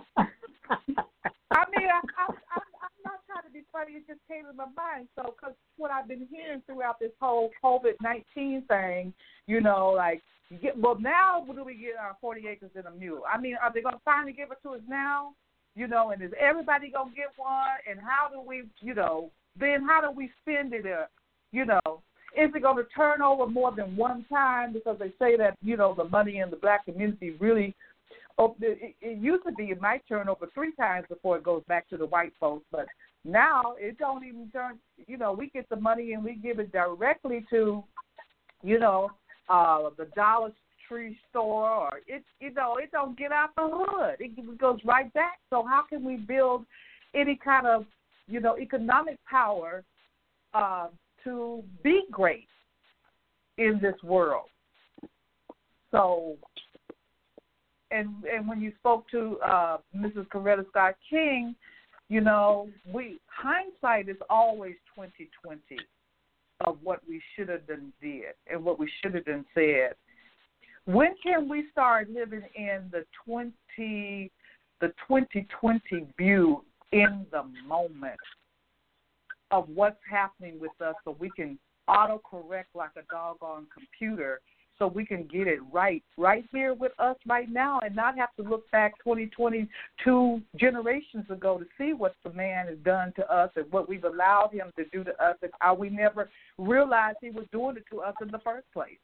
I mean, I, I, I, I'm not trying to be funny. It just came in my mind. So, because what I've been hearing throughout this whole COVID nineteen thing, you know, like, you get, well, now do we get our forty acres and a mule? I mean, are they going to finally give it to us now? You know, and is everybody going to get one? And how do we, you know, then how do we spend it? Uh, you know, is it going to turn over more than one time? Because they say that, you know, the money in the black community really, oh, it, it used to be it might turn over three times before it goes back to the white folks, but now it don't even turn, you know, we get the money and we give it directly to, you know, uh, the Dollar Tree store, or it, you know, it don't get out the hood. It goes right back. So how can we build any kind of, you know, economic power uh, to be great in this world. So, and and when you spoke to uh, Missus Coretta Scott King, you know, we hindsight is always twenty twenty of what we should have done did and what we should have done said. When can we start living in the twenty the twenty twenty view in the moment of what's happening with us, so we can autocorrect like a doggone computer, so we can get it right, right here with us right now, and not have to look back twenty, twenty-two generations ago to see what the man has done to us and what we've allowed him to do to us, and how we never realized he was doing it to us in the first place.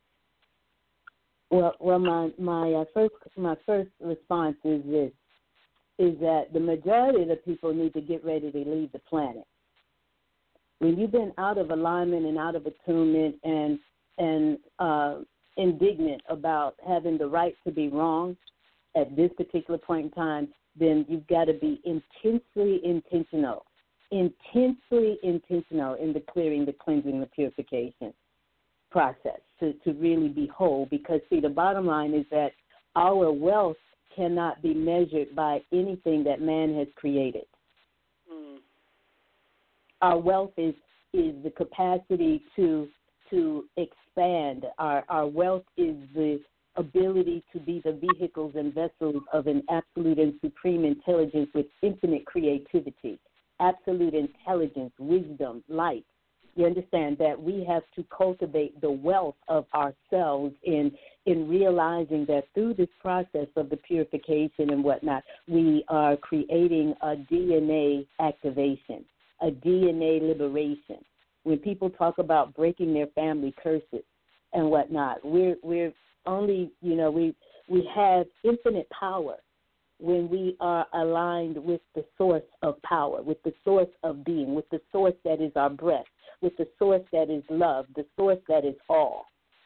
Well, well, my my uh, first my first response is this: is that the majority of the people need to get ready to leave the planet. When you've been out of alignment and out of attunement and and uh, indignant about having the right to be wrong at this particular point in time, then you've got to be intensely intentional, intensely intentional in the clearing, the cleansing, the purification process to, to really be whole. Because, see, the bottom line is that our wealth cannot be measured by anything that man has created. Mm. Our wealth is, is the capacity to to expand. Our, our wealth is the ability to be the vehicles and vessels of an absolute and supreme intelligence with infinite creativity, absolute intelligence, wisdom, light. You understand that we have to cultivate the wealth of ourselves in in realizing that through this process of the purification and whatnot, we are creating a D N A activation, a D N A liberation. When people talk about breaking their family curses and whatnot, we're we're only, you know, we we have infinite power when we are aligned with the source of power, with the source of being, with the source that is our breath, with the source that is love, the source that is all.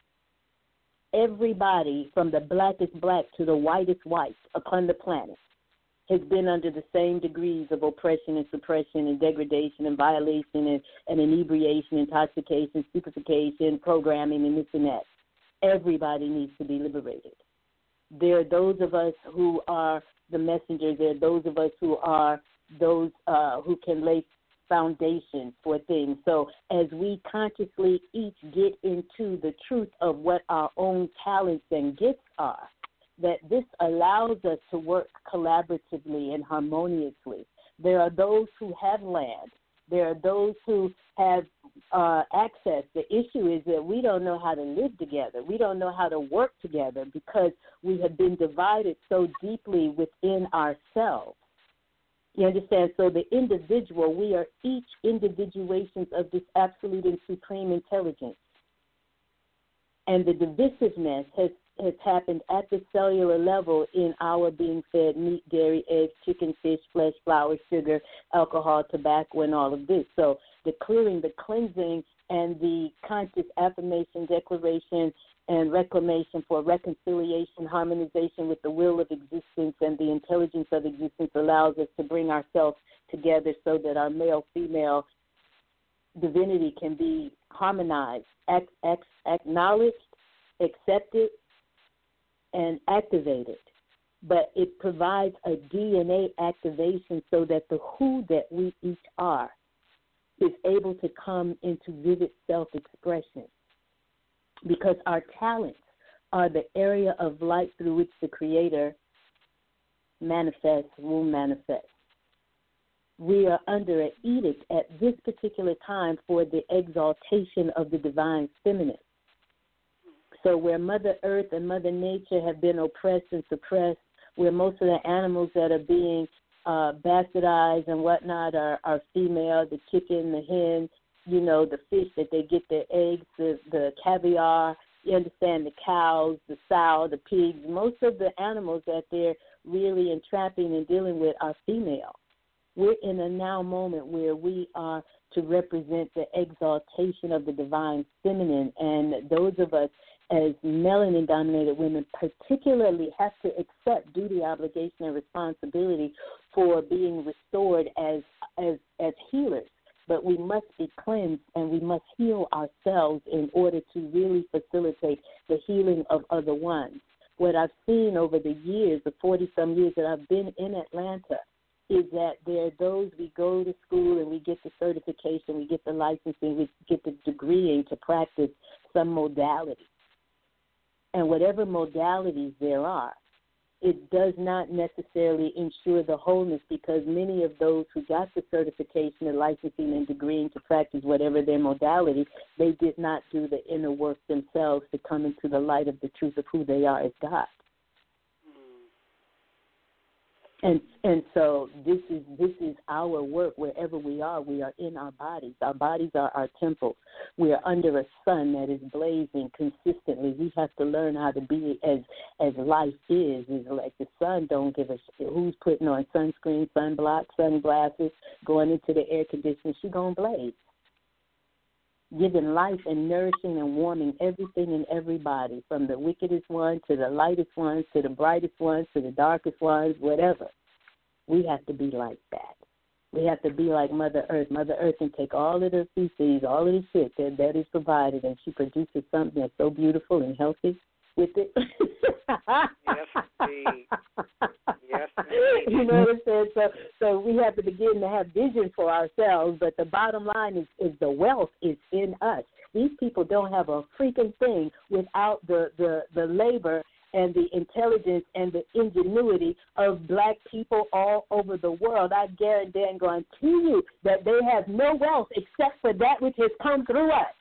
Everybody from the blackest black to the whitest white upon the planet has been under the same degrees of oppression and suppression and degradation and violation and, and inebriation, intoxication, stupefaction, programming, and this and that. Everybody needs to be liberated. There are those of us who are the messengers. There are those of us who are those uh, who can lay foundation for things. So as we consciously each get into the truth of what our own talents and gifts are, that this allows us to work collaboratively and harmoniously. There are those who have land. There are those who have uh, access. The issue is that we don't know how to live together. We don't know how to work together because we have been divided so deeply within ourselves. You understand? So the individual, we are each individuations of this absolute and supreme intelligence. And the divisiveness has has happened at the cellular level in our being fed meat, dairy, eggs, chicken, fish, flesh, flour, sugar, alcohol, tobacco, and all of this. So the clearing, the cleansing, and the conscious affirmation, declaration, and reclamation for reconciliation, harmonization with the will of existence and the intelligence of existence allows us to bring ourselves together so that our male-female divinity can be harmonized, ac- ac- acknowledged, accepted, and activated. But it provides a D N A activation so that the who that we each are is able to come into vivid self-expression, because our talents are the area of light through which the Creator manifests, will manifest. We are under an edict at this particular time for the exaltation of the divine feminine. So where Mother Earth and Mother Nature have been oppressed and suppressed, where most of the animals that are being uh, bastardized and whatnot are, are female, the chicken, the hen, you know, the fish that they get their eggs, the, the caviar, you understand, the cows, the sow, the pigs. Most of the animals that they're really entrapping and dealing with are female. We're in a now moment where we are to represent the exaltation of the divine feminine, and those of us as melanin-dominated women particularly have to accept duty, obligation, and responsibility for being restored as as as healers. But we must be cleansed and we must heal ourselves in order to really facilitate the healing of other ones. What I've seen over the years, the forty-some years that I've been in Atlanta, is that there are those, we go to school and we get the certification, we get the licensing, we get the degreeing to practice some modality. And whatever modalities there are, it does not necessarily ensure the wholeness, because many of those who got the certification, the licensing, and degreeing to practice whatever their modality, they did not do the inner work themselves to come into the light of the truth of who they are as God. And and so this is this is our work. Wherever we are, we are in our bodies. Our bodies are our temples. We are under a sun that is blazing consistently. We have to learn how to be as as life is. Is like the sun don't give a shit who's putting on sunscreen, sunblock, sunglasses, going into the air conditioner. She gonna blaze, giving life and nourishing and warming everything and everybody, from the wickedest one to the lightest ones to the brightest ones to the darkest ones, whatever. We have to be like that. We have to be like Mother Earth. Mother Earth can take all of the feces, all of the shit that, that is provided, and she produces something that's so beautiful and healthy with it. Yes, indeed. Yes, indeed. You know what I'm saying? So, so we have to begin to have vision for ourselves, but the bottom line is, is the wealth is in us. These people don't have a freaking thing without the, the, the labor and the intelligence and the ingenuity of black people all over the world. I guarantee and guarantee you that they have no wealth except for that which has come through us.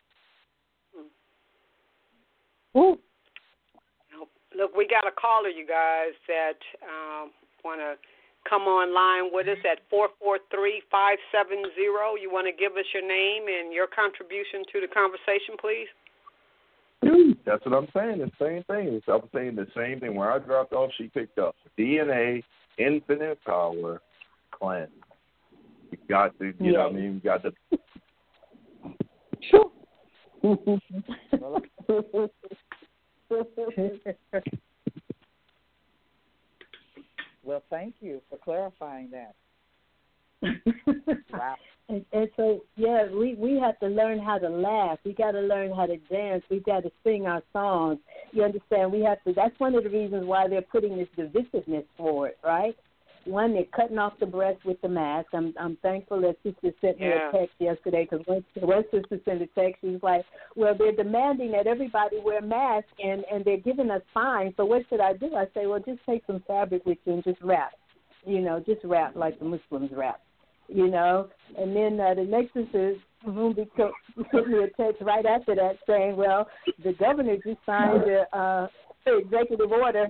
Ooh. Look, we got a caller, you guys, that um, want to come online with us at four four three, five seven zero. You want to give us your name and your contribution to the conversation, please? That's what I'm saying. The same thing. I'm saying the same thing. Where I dropped off, she picked up. D N A, infinite power, cleanse. You got to, you yeah. know what I mean? You got to. Sure. Well, thank you for clarifying that. Wow. And, and so, yeah, we, we have to learn how to laugh. We got to learn how to dance. We got to sing our songs. You understand? We have to. That's one of the reasons why they're putting this divisiveness forward, right? One, they're cutting off the breast with the mask. I'm I'm thankful that sister sent me yeah. a text yesterday, because one, one sister sent a text. She was like, well, they're demanding that everybody wear masks, and, and they're giving us fines. So what should I do? I say, well, just take some fabric with you and just wrap. You know, just wrap like the Muslims wrap. You know, and then uh, the next sister sent me a text right after that saying, well, the governor just signed a uh, executive order,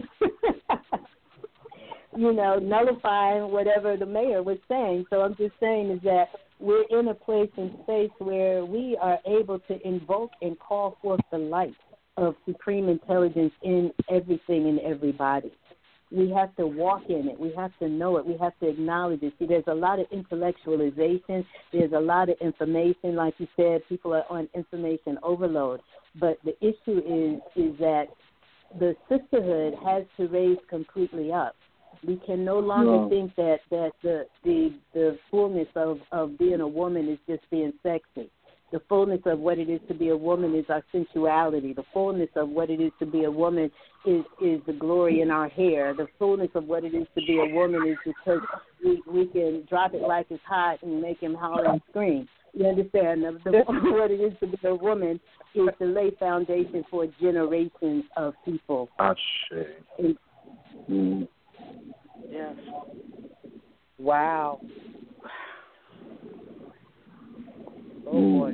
you know, nullifying whatever the mayor was saying. So I'm just saying is that we're in a place and space where we are able to invoke and call forth the light of supreme intelligence in everything and everybody. We have to walk in it. We have to know it. We have to acknowledge it. See, there's a lot of intellectualization. There's a lot of information. Like you said, people are on information overload. But the issue is is that the sisterhood has to raise completely up. We can no longer no. think that, that the, the the fullness of, of being a woman is just being sexy. The fullness of what it is to be a woman is our sensuality. The fullness of what it is to be a woman is, is the glory in our hair. The fullness of what it is to be a woman is because we, we can drop it like it's hot and make him holler and scream. You understand? The, the, what it is to be a woman is to lay foundation for generations of people. Ah, shit. Mm. Yes. Wow. Oh, boy.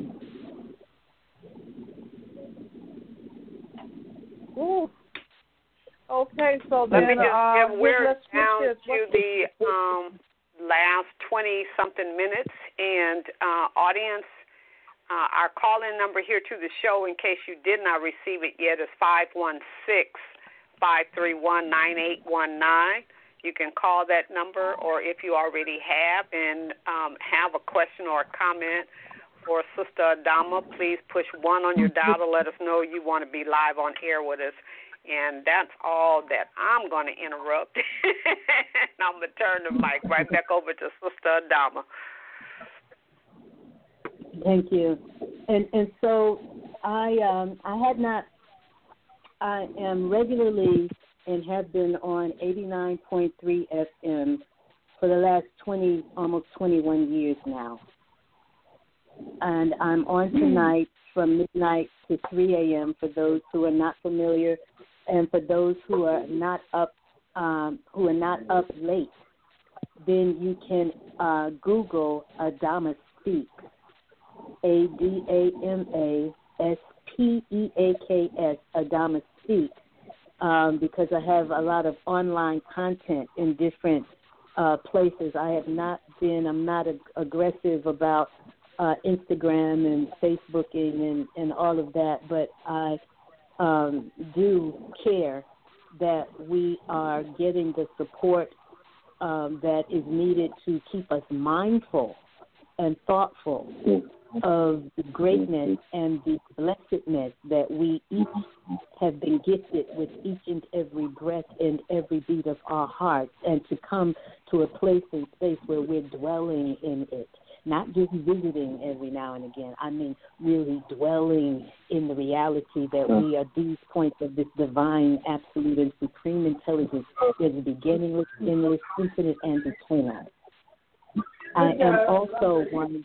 Ooh. Okay, so then, let me just uh, give, we're let's down this. to the um, last twenty-something minutes, and uh, audience, uh, our call-in number here to the show, in case you did not receive it yet, is five one six, five three one, nine eight one nine. You can call that number, or if you already have and um, have a question or a comment for Sister Adama, please push one on your dial to let us know you want to be live on air with us. And that's all that I'm going to interrupt. And I'm going to turn the mic right back over to Sister Adama. Thank you. And and so I um I had not I am regularly and have been on eighty-nine point three F M for the last twenty almost twenty-one years now. And I'm on tonight from midnight to three a.m. for those who are not familiar, and for those who are not up um, who are not up late. Then you can uh, Google Adama Speaks, A D A M A S P E A K S, Adama Speaks, um, because I have a lot of online content in different uh, places. I have not been. I'm not ag- aggressive about Uh, Instagram and Facebooking and, and all of that, but I um, do care that we are getting the support um, that is needed to keep us mindful and thoughtful of the greatness and the blessedness that we each have been gifted with each and every breath and every beat of our hearts, and to come to a place and space where we're dwelling in it. Not just visiting every now and again. I mean really dwelling in the reality that we are these points of this divine, absolute, and supreme intelligence that is beginningless, endless, infinite, and eternal. I am also one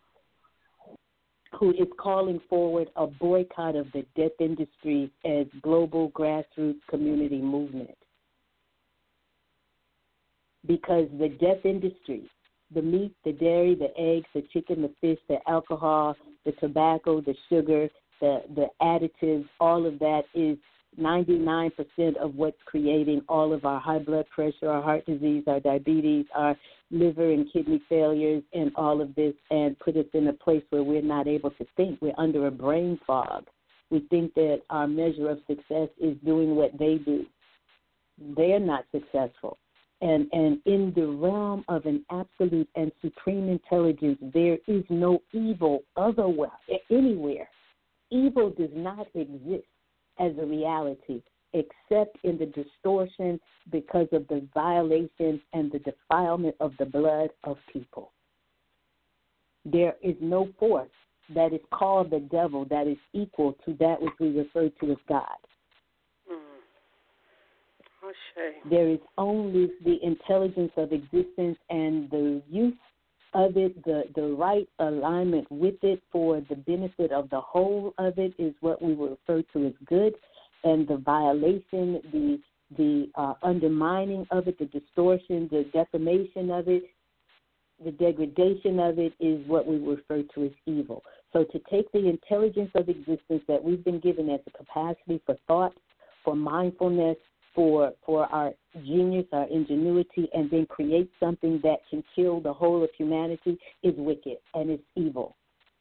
who is calling forward a boycott of the death industry as global grassroots community movement. Because the death industry, the meat, the dairy, the eggs, the chicken, the fish, the alcohol, the tobacco, the sugar, the, the additives, all of that is ninety-nine percent of what's creating all of our high blood pressure, our heart disease, our diabetes, our liver and kidney failures, and all of this, and put us in a place where we're not able to think. We're under a brain fog. We think that our measure of success is doing what they do. They're not successful. And and in the realm of an absolute and supreme intelligence, there is no evil otherwise, anywhere. Evil does not exist as a reality except in the distortion because of the violation and the defilement of the blood of people. There is no force that is called the devil that is equal to that which we refer to as God. There is only the intelligence of existence, and the use of it, the, the right alignment with it for the benefit of the whole of it is what we will refer to as good, and the violation, the the uh, undermining of it, the distortion, the defamation of it, the degradation of it is what we refer to as evil. So to take the intelligence of existence that we've been given as a capacity for thought, for mindfulness, for for our genius, our ingenuity, and then create something that can kill the whole of humanity is wicked and it's evil.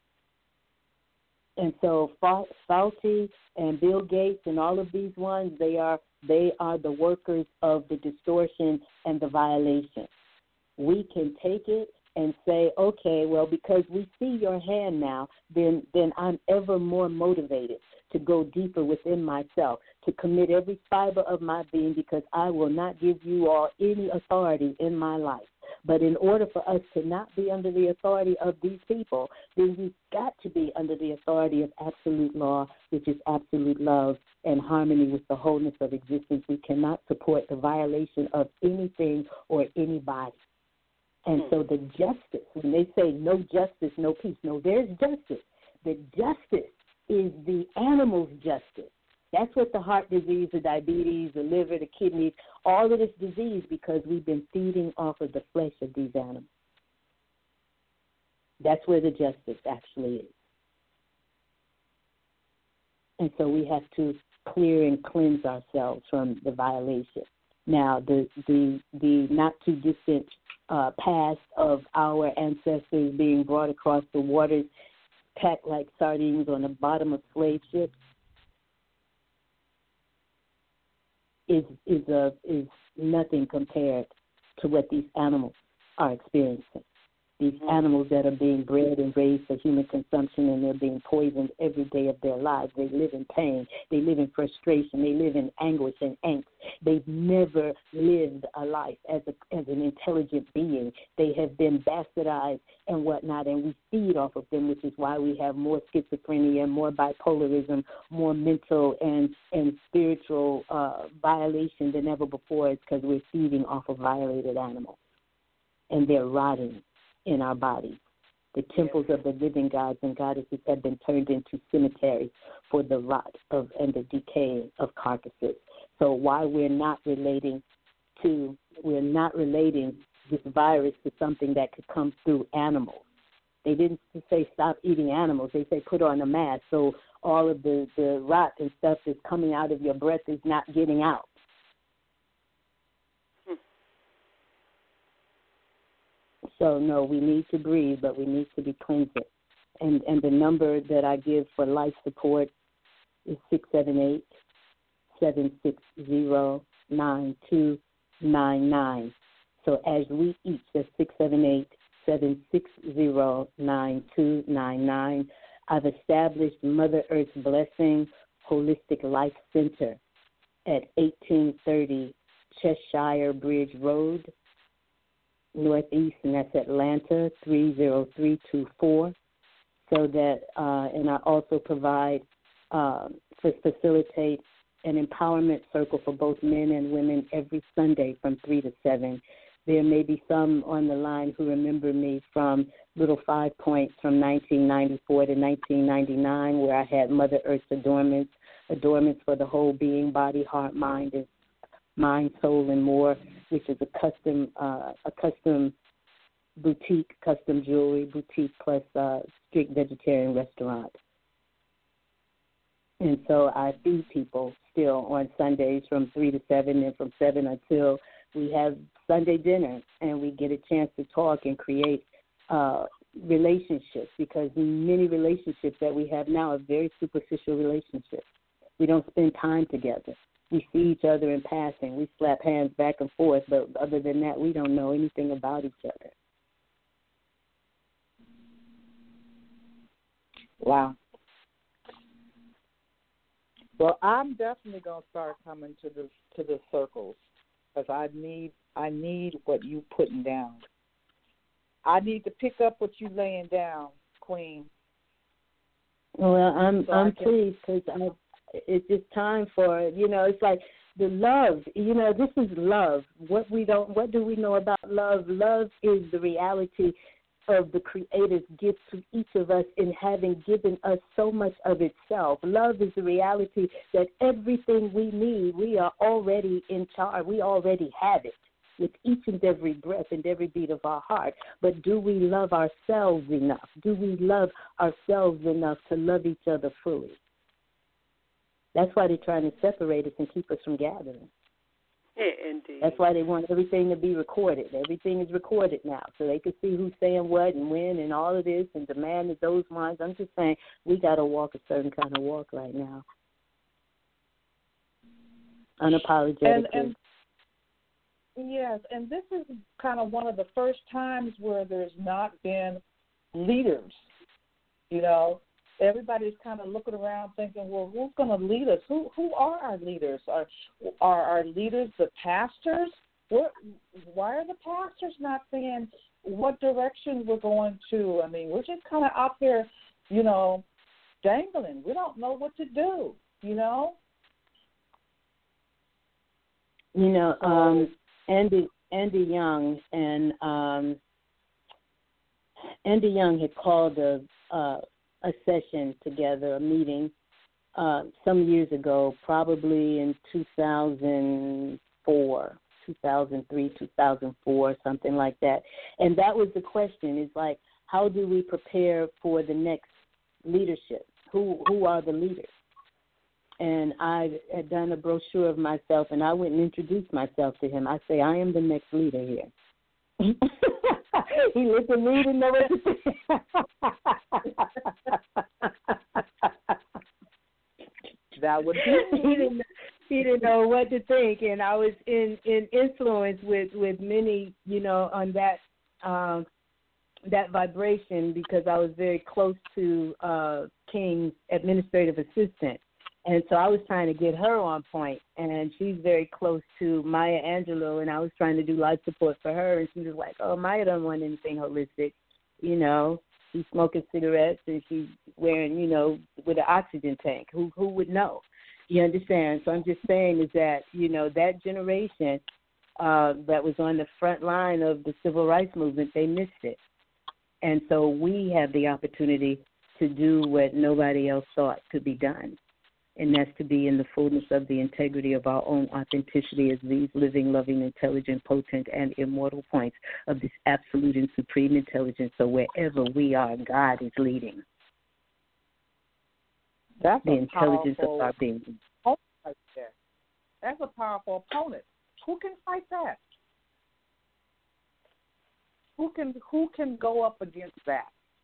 And so Fauci and Bill Gates and all of these ones, they are they are the workers of the distortion and the violation. We can take it and say, okay, well, because we see your hand now, then then I'm ever more motivated to go deeper within myself, to commit every fiber of my being, because I will not give you all any authority in my life. But in order for us to not be under the authority of these people, then we've got to be under the authority of absolute law, which is absolute love and harmony with the wholeness of existence. We cannot support the violation of anything or anybody. And so the justice, when they say no justice, no peace, no, there's justice. The justice is the animal's justice. That's what the heart disease, the diabetes, the liver, the kidneys, all of this disease, because we've been feeding off of the flesh of these animals. That's where the justice actually is. And so we have to clear and cleanse ourselves from the violation. Now, the the, the not too distant uh, past of our ancestors being brought across the waters, packed like sardines on the bottom of slave ships, is is a is nothing compared to what these animals are experiencing. These Mm-hmm. animals that are being bred and raised for human consumption, and they're being poisoned every day of their lives. They live in pain. They live in frustration. They live in anguish and angst. They've never lived a life as a, as an intelligent being. They have been bastardized and whatnot, and we feed off of them, which is why we have more schizophrenia, more bipolarism, more mental and, and spiritual uh, violation than ever before. It's because we're feeding off of violated animals, and they're rotting in our bodies. The temples of the living gods and goddesses have been turned into cemeteries for the rot of and the decay of carcasses. So why we're not relating to, we're not relating this virus to something that could come through animals. They didn't say stop eating animals. They say put on a mask so all of the, the rot and stuff that's coming out of your breath is not getting out. So, no, we need to breathe, but we need to be cleansing. And and the number that I give for life support is six seven eight, seven six zero, nine two nine nine. So as we each, that's six seven eight, seven six zero, nine two nine nine. I've established Mother Earth's Blessing Holistic Life Center at eighteen thirty Cheshire Bridge Road, Northeast, and that's Atlanta, three zero three two four. So that, uh, and I also provide, uh, to facilitate an empowerment circle for both men and women every Sunday from three to seven. There may be some on the line who remember me from Little Five Points from nineteen ninety-four to nineteen ninety-nine, where I had Mother Earth's adornments, adornments for the whole being, body, heart, mind, and mind, soul, and more, which is a custom, uh, a custom boutique, custom jewelry boutique plus uh, strict vegetarian restaurant. And so I feed people still on Sundays from three to seven, and from seven until we have Sunday dinner, and we get a chance to talk and create uh, relationships, because many relationships that we have now are very superficial relationships. We don't spend time together. We see each other in passing. We slap hands back and forth, but other than that, we don't know anything about each other. Wow. Well, I'm definitely going to start coming to the to the circles, because I need I need what you putting down. I need to pick up what you laying down, Queen. Well, I'm so I'm can... pleased, because it's just time for, you know, it's like the love. You know, this is love. What we don't, what do we know about love? Love is the reality of the Creator's gift to each of us in having given us so much of itself. Love is the reality that everything we need, we are already in charge. We already have it with each and every breath and every beat of our heart. But do we love ourselves enough? Do we love ourselves enough to love each other fully? That's why they're trying to separate us and keep us from gathering. Yeah, indeed. That's why they want everything to be recorded. Everything is recorded now, so they can see who's saying what and when and all of this and demand that those ones. I'm just saying we got to walk a certain kind of walk right now. Unapologetically. And, and, yes, and this is kind of one of the first times where there's not been leaders, you know. Everybody's kind of looking around thinking, well, who's going to lead us? Who who are our leaders? Are are our leaders the pastors? What? Why are the pastors not saying what direction we're going to? I mean, we're just kind of out there, you know, dangling. We don't know what to do, you know? You know, um, Andy, Andy Young and um, Andy Young had called a uh, a session together, a meeting, uh, some years ago, probably in two thousand four, two thousand three, two thousand four, something like that. And that was the question, is like, how do we prepare for the next leadership? Who who are the leaders? And I had done a brochure of myself, and I went and introduced myself to him. I say, I am the next leader here. He looked at me, didn't know what to say. That would be. he didn't. He didn't know what to think, and I was in, in influence with, with many, you know, on that um, that vibration because I was very close to uh, King's administrative assistant. And so I was trying to get her on point, and she's very close to Maya Angelou, and I was trying to do life support for her, and she was like, oh, Maya don't want anything holistic, you know. She's smoking cigarettes, and she's wearing, you know, with an oxygen tank. Who who would know? You understand? So I'm just saying is that, you know, that generation uh, that was on the front line of the civil rights movement, they missed it. And so we have the opportunity to do what nobody else thought could be done. And that's to be in the fullness of the integrity of our own authenticity as these living, loving, intelligent, potent, and immortal points of this absolute and supreme intelligence. So wherever we are, God is leading. That's the a intelligence powerful of our being. Opponent right there. That's a powerful opponent. Who can fight that? Who can who can go up against that?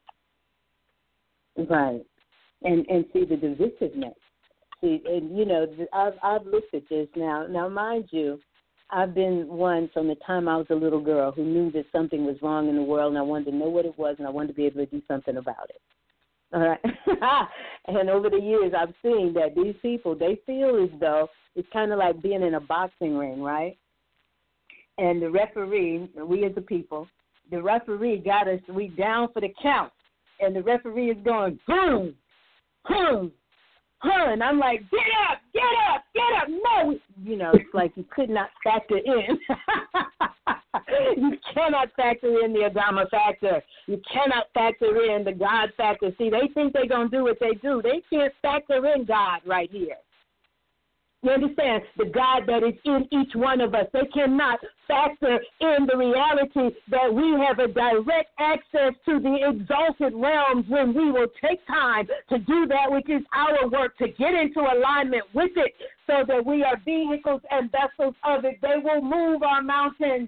Right. And and see the divisiveness. And, you know, I've, I've looked at this now. Now, mind you, I've been one from the time I was a little girl who knew that something was wrong in the world, and I wanted to know what it was, and I wanted to be able to do something about it. All right. And over the years, I've seen that these people, they feel as though it's kind of like being in a boxing ring, right? And the referee, we as a people, the referee got us, we down for the count, and the referee is going, boom, boom. Huh, and I'm like, get up, get up, get up. No, you know, it's like you could not factor in. You cannot factor in the Adama factor. You cannot factor in the God factor. See, they think they're going to do what they do. They can't factor in God right here. You understand? The God that is in each one of us. They cannot factor in the reality that we have a direct access to the exalted realms when we will take time to do that which is our work, to get into alignment with it so that we are vehicles and vessels of it. They will move our mountains.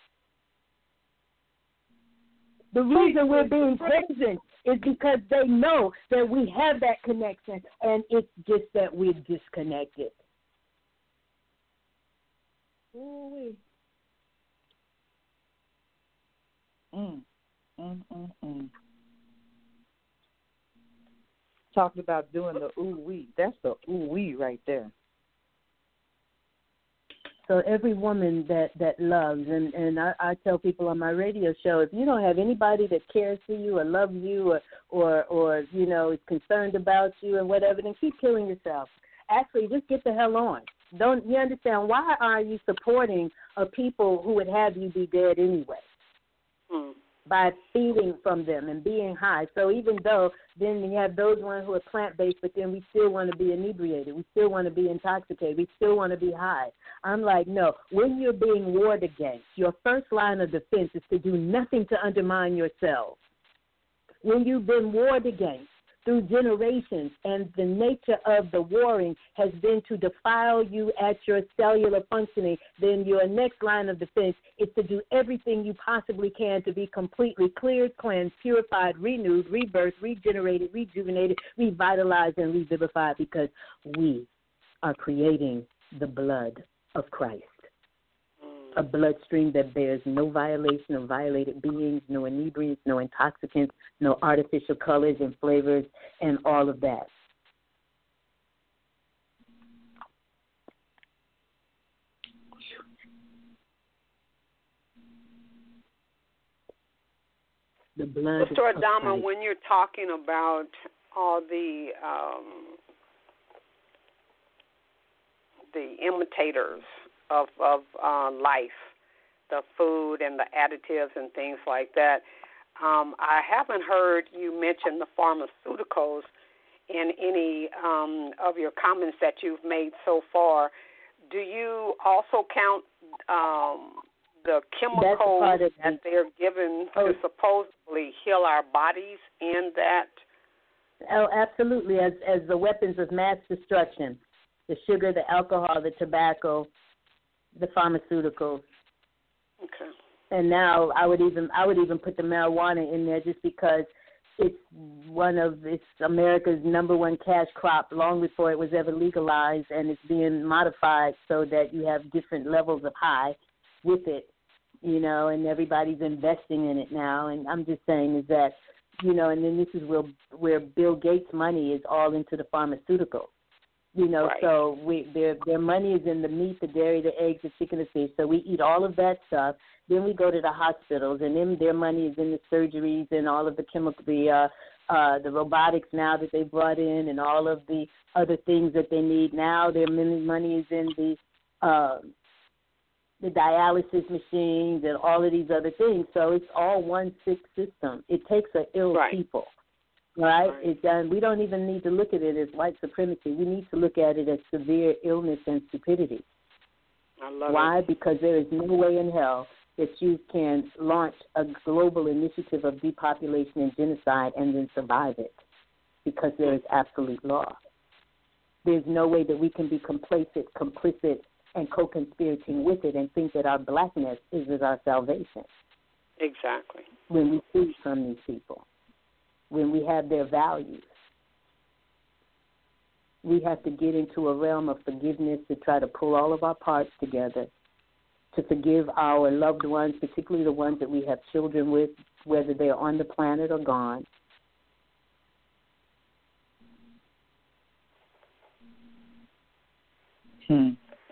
The reason we're being present is because they know that we have that connection, and it's just that we're disconnected. Ooh-wee. Mm, mm, mm, mm. Talking about doing the ooh-wee. That's the ooh-wee right there. So every woman that, that loves, and, and I, I tell people on my radio show, if you don't have anybody that cares for you or loves you or, or, or you know, is concerned about you and whatever, then keep killing yourself. Actually, just get the hell on. Don't you understand? Why are you supporting a people who would have you be dead anyway? Hmm. By feeding from them and being high. So even though then you have those ones who are plant-based, but then we still want to be inebriated. We still want to be intoxicated. We still want to be high. I'm like, no. When you're being warred against, your first line of defense is to do nothing to undermine yourself. When you've been warred against through generations, and the nature of the warring has been to defile you at your cellular functioning, then your next line of defense is to do everything you possibly can to be completely cleared, cleansed, purified, renewed, rebirthed, regenerated, rejuvenated, revitalized, and revivified, because we are creating the blood of Christ. A bloodstream that bears no violation of violated beings, no inebriants, no intoxicants, no artificial colors and flavors, and all of that. The blood Sister of Adama, Christ. when you're talking about all the um, the imitators of, of uh, life, the food and the additives and things like that, um, I haven't heard you mention the pharmaceuticals in any um, of your comments that you've made so far. Do you also count um, the chemicals that. that they're given oh. to supposedly heal our bodies in that? Oh, absolutely, as as the weapons of mass destruction, the sugar, the alcohol, the tobacco, the pharmaceuticals. Okay. And now I would even I would even put the marijuana in there just because it's one of it's America's number one cash crop long before it was ever legalized, and it's being modified so that you have different levels of high with it. you know, and everybody's investing in it now. And I'm just saying is that, you know, and then this is where where Bill Gates' money is all into the pharmaceutical. You know, right. so we their their money is in the meat, the dairy, the eggs, the chicken, the fish. So we eat all of that stuff. Then we go to the hospitals, and then their money is in the surgeries and all of the chemical, the uh, uh, the robotics now that they brought in, and all of the other things that they need. Now their money is in the uh, the dialysis machines and all of these other things. So it's all one sick system. It takes a ill right. people. Right? right. It's, um, we don't even need to look at it as white supremacy. We need to look at it as severe illness and stupidity. I love Why? it. Because there is no way in hell that you can launch a global initiative of depopulation and genocide and then survive it, because there is absolute law. There's no way that we can be complacent, complicit, and co-conspirating with it and think that our blackness is our salvation. Exactly. When we see from these people. When we have their values. We have to get into a realm of forgiveness to try to pull all of our parts together, to forgive our loved ones, particularly the ones that we have children with, whether they're on the planet or gone. Hmm.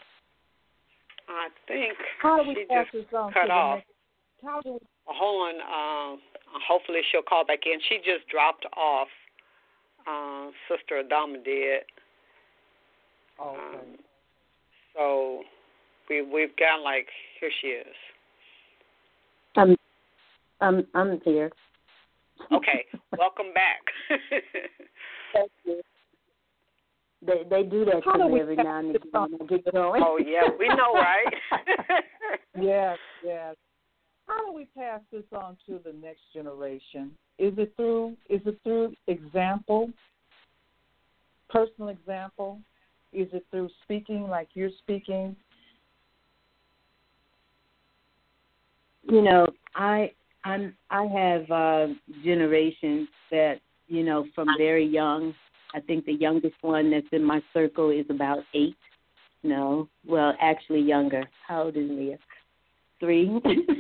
I think How do we she pass just this on cut to off. The next, how do we? Hold on. Um, hopefully she'll call back in. She just dropped off. Uh, Sister Adama did. Oh, okay. Um, so we we've got like here she is. I'm I'm I'm here. Okay, welcome back. Thank you. They they do that How to do me we every pass now and this again on? when I get going. Oh yeah, we know, right? Yes, yes. How do we pass this on to the next generation? Is it through is it through example, personal example? Is it through speaking like you're speaking? You know, I I'm I have uh, generations that, you know, from very young. I think the youngest one that's in my circle is about eight. No, well, actually younger. How old is Leah? Three.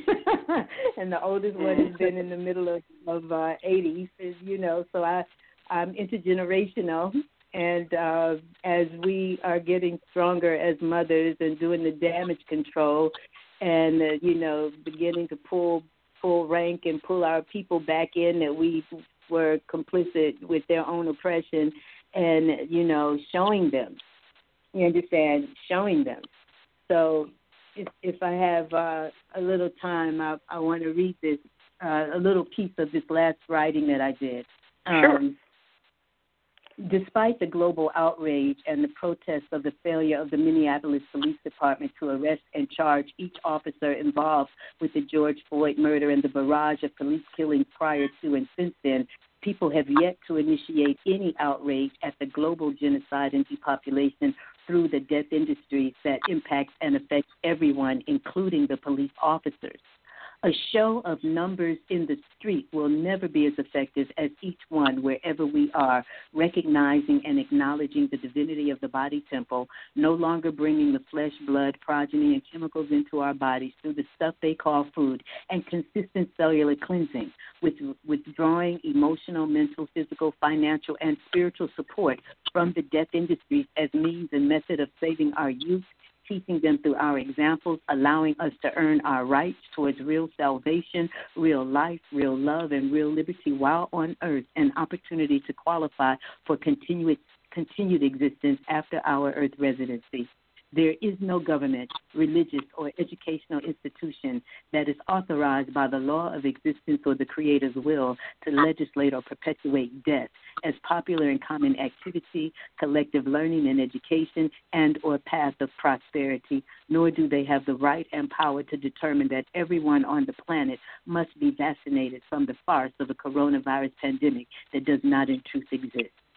And the oldest one has been in the middle of of uh, eighties. You know, so I I'm intergenerational. And uh, as we are getting stronger as mothers and doing the damage control, and uh, you know, beginning to pull pull rank and pull our people back in that we were complicit with their own oppression, and you know, showing them. You understand? Showing them. So, if if I have uh, a little time, I, I want to read this uh, a little piece of this last writing that I did. Um, Sure. Despite the global outrage and the protests of the failure of the Minneapolis Police Department to arrest and charge each officer involved with the George Floyd murder and the barrage of police killings prior to and since then, people have yet to initiate any outrage at the global genocide and depopulation through the death industries that impacts and affects everyone, including the police officers. A show of numbers in the street will never be as effective as each one, wherever we are, recognizing and acknowledging the divinity of the body temple, no longer bringing the flesh, blood, progeny, and chemicals into our bodies through the stuff they call food, and consistent cellular cleansing, with withdrawing emotional, mental, physical, financial, and spiritual support from the death industries as means and method of saving our youth, teaching them through our examples, allowing us to earn our rights towards real salvation, real life, real love, and real liberty while on earth, an opportunity to qualify for continued, continued existence after our earth residency. There is no government, religious, or educational institution that is authorized by the law of existence or the Creator's will to legislate or perpetuate death as popular and common activity, collective learning and education, and or path of prosperity, nor do they have the right and power to determine that everyone on the planet must be vaccinated from the farce of a coronavirus pandemic that does not in truth exist.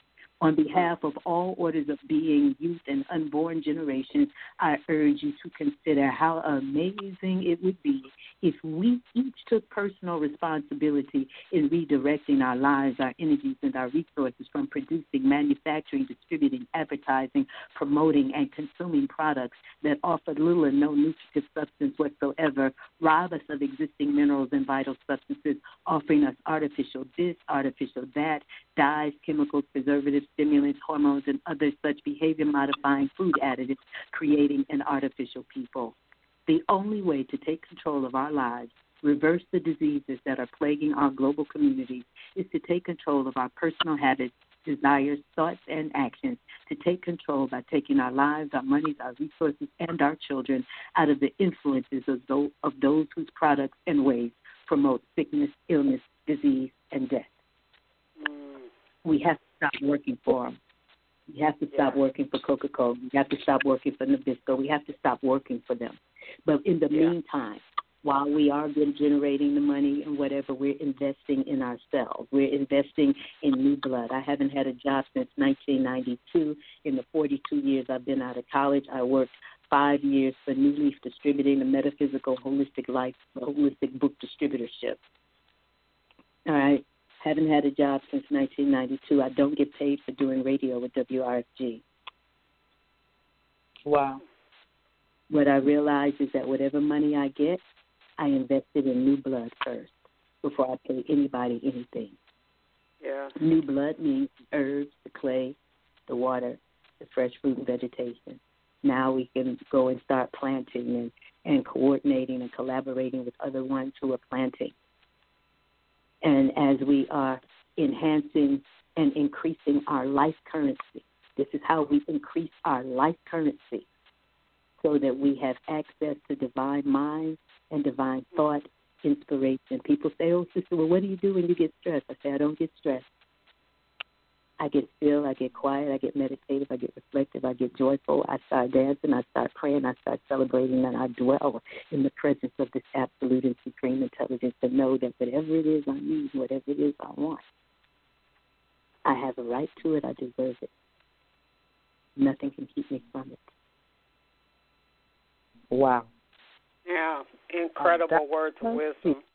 On behalf of all orders of being, youth, and unborn generations, I urge you to consider how amazing it would be if we each took personal responsibility in redirecting our lives, our energies, and our resources from producing, manufacturing, distributing, advertising, promoting, and consuming products that offer little or no nutritive substance whatsoever, rob us of existing minerals and vital substances, offering us artificial this, artificial that, dyes, chemicals, preservatives, stimulants, hormones, and other such behavior-modifying food additives, creating an artificial people. The only way to take control of our lives, reverse the diseases that are plaguing our global communities, is to take control of our personal habits, desires, thoughts, and actions, to take control by taking our lives, our monies, our resources, and our children out of the influences of those, of those whose products and ways promote sickness, illness, disease, and death. Mm. We have to stop working for them. We have to stop yeah. working for Coca-Cola. We have to stop working for Nabisco. We have to stop working for them. But in the yeah. meantime, while we are generating the money and whatever, we're investing in ourselves. We're investing in new blood. I haven't had a job since nineteen ninety-two. In the forty-two years I've been out of college, I worked five years for New Leaf Distributing, a metaphysical holistic life, holistic book distributorship. All right. Haven't had a job since nineteen ninety-two. I don't get paid for doing radio with W R F G. Wow. What I realize is that whatever money I get, I invested in new blood first before I pay anybody anything. Yeah. New blood means the herbs, the clay, the water, the fresh fruit and vegetation. Now we can go and start planting and, and coordinating and collaborating with other ones who are planting. And as we are enhancing and increasing our life currency, this is how we increase our life currency so that we have access to divine mind and divine thought, inspiration. People say, oh, sister, well, what do you do when you get stressed? I say, I don't get stressed. I get still, I get quiet, I get meditative, I get reflective, I get joyful, I start dancing, I start praying, I start celebrating, and I dwell in the presence of this absolute and supreme intelligence to know that whatever it is I need, whatever it is I want, I have a right to it, I deserve it. Nothing can keep me from it. Wow. Yeah, incredible Adama words of wisdom.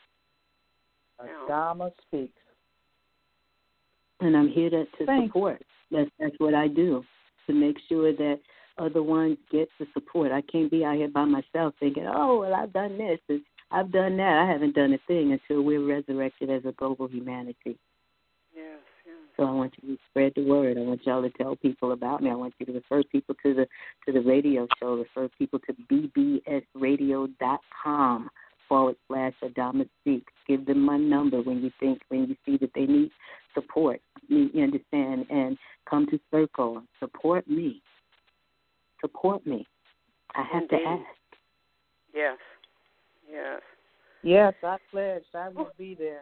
Adama speaks. And I'm here to, to Thanks. support. That's that's what I do, to make sure that other ones get the support. I can't be out here by myself thinking, oh, well, I've done this, and I've done that. I haven't done a thing until we're resurrected as a global humanity. Yes, yes. So I want you to spread the word. I want y'all to tell people about me. I want you to refer people to the to the radio show. Refer people to b b s radio dot com forward slash Adama Speaks. Give them my number when you think, when you see that they need support. You understand? And come to Circle. Support me. Support me. I have Indeed. to ask. Yes. Yes. Yes, I pledge. I will be there.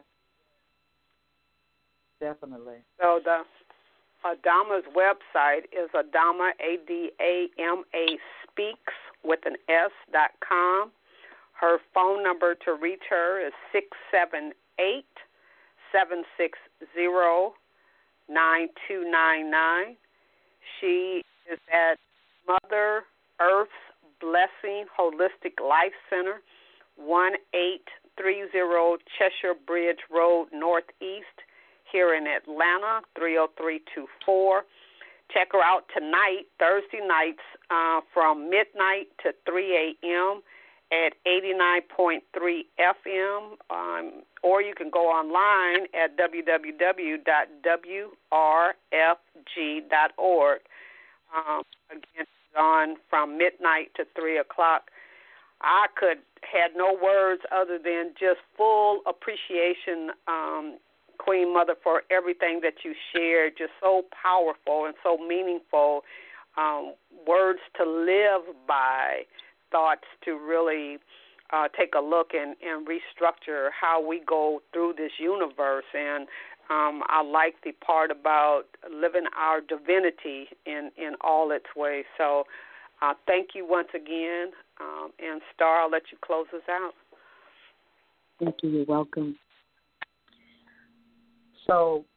Definitely. So the Adama's website is Adama, A D A M A Speaks with an S dot com. Her phone number to reach her is six seven eight, seven six zero, nine two nine nine. She is at Mother Earth's Blessing Holistic Life Center, one eight three zero Cheshire Bridge Road, Northeast, here in Atlanta, three oh three two four. Check her out tonight, Thursday nights, uh, from midnight to three a.m. at eighty-nine point three F M, um, or you can go online at w w w dot w r f g dot org. Um, again, on from midnight to three o'clock. I could had no words other than just full appreciation, um, Queen Mother, for everything that you shared. Just so powerful and so meaningful. Um, words to live by, thoughts to really uh, take a look and, and restructure how we go through this universe. And um, I like the part about living our divinity in, in all its ways. So uh, thank you once again. Um, and Star, I'll let you close us out. Thank you. You're welcome. So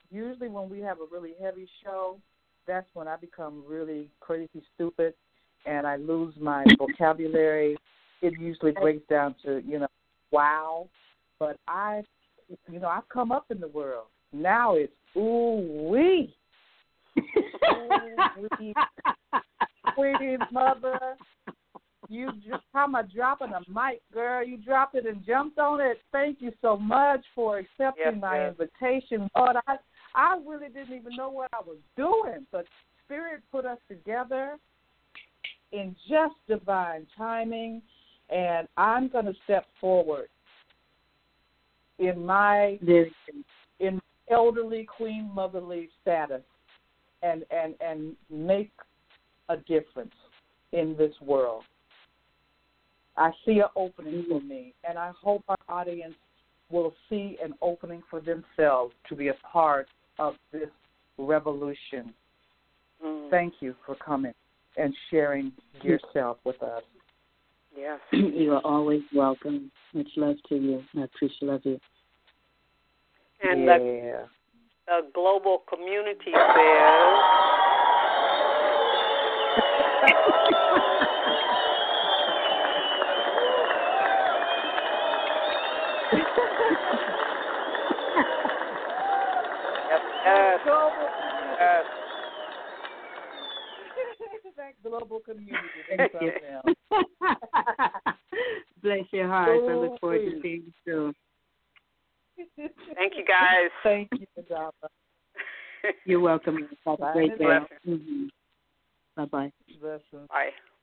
usually when we have a really heavy show, that's when I become really crazy stupid and I lose my vocabulary. It usually breaks down to, you know, wow. But I, you know, I've come up in the world. Now it's ooh-wee. Ooh-wee. Sweetie mother. You just, how am I dropping a mic, girl? You dropped it and jumped on it. Thank you so much for accepting yes, my yes. invitation. Lord, I, I really didn't even know what I was doing, but Spirit put us together in just divine timing, and I'm going to step forward in my in elderly queen motherly status and, and, and make a difference in this world. I see an opening for me, and I hope our audience will see an opening for themselves to be a part of this revolution. Mm. Thank you for coming and sharing yourself with us. Yes. You are always welcome. Much love to you. I appreciate love you. And yeah. the, the global community says... yes, yes. yes. That global community. Thank you. Bless your heart. I look forward to seeing you soon. Thank you, guys. Thank you, Donna. You're welcome. Have a great day. Blessings. Mm-hmm. Bye-bye. Blessings. Bye.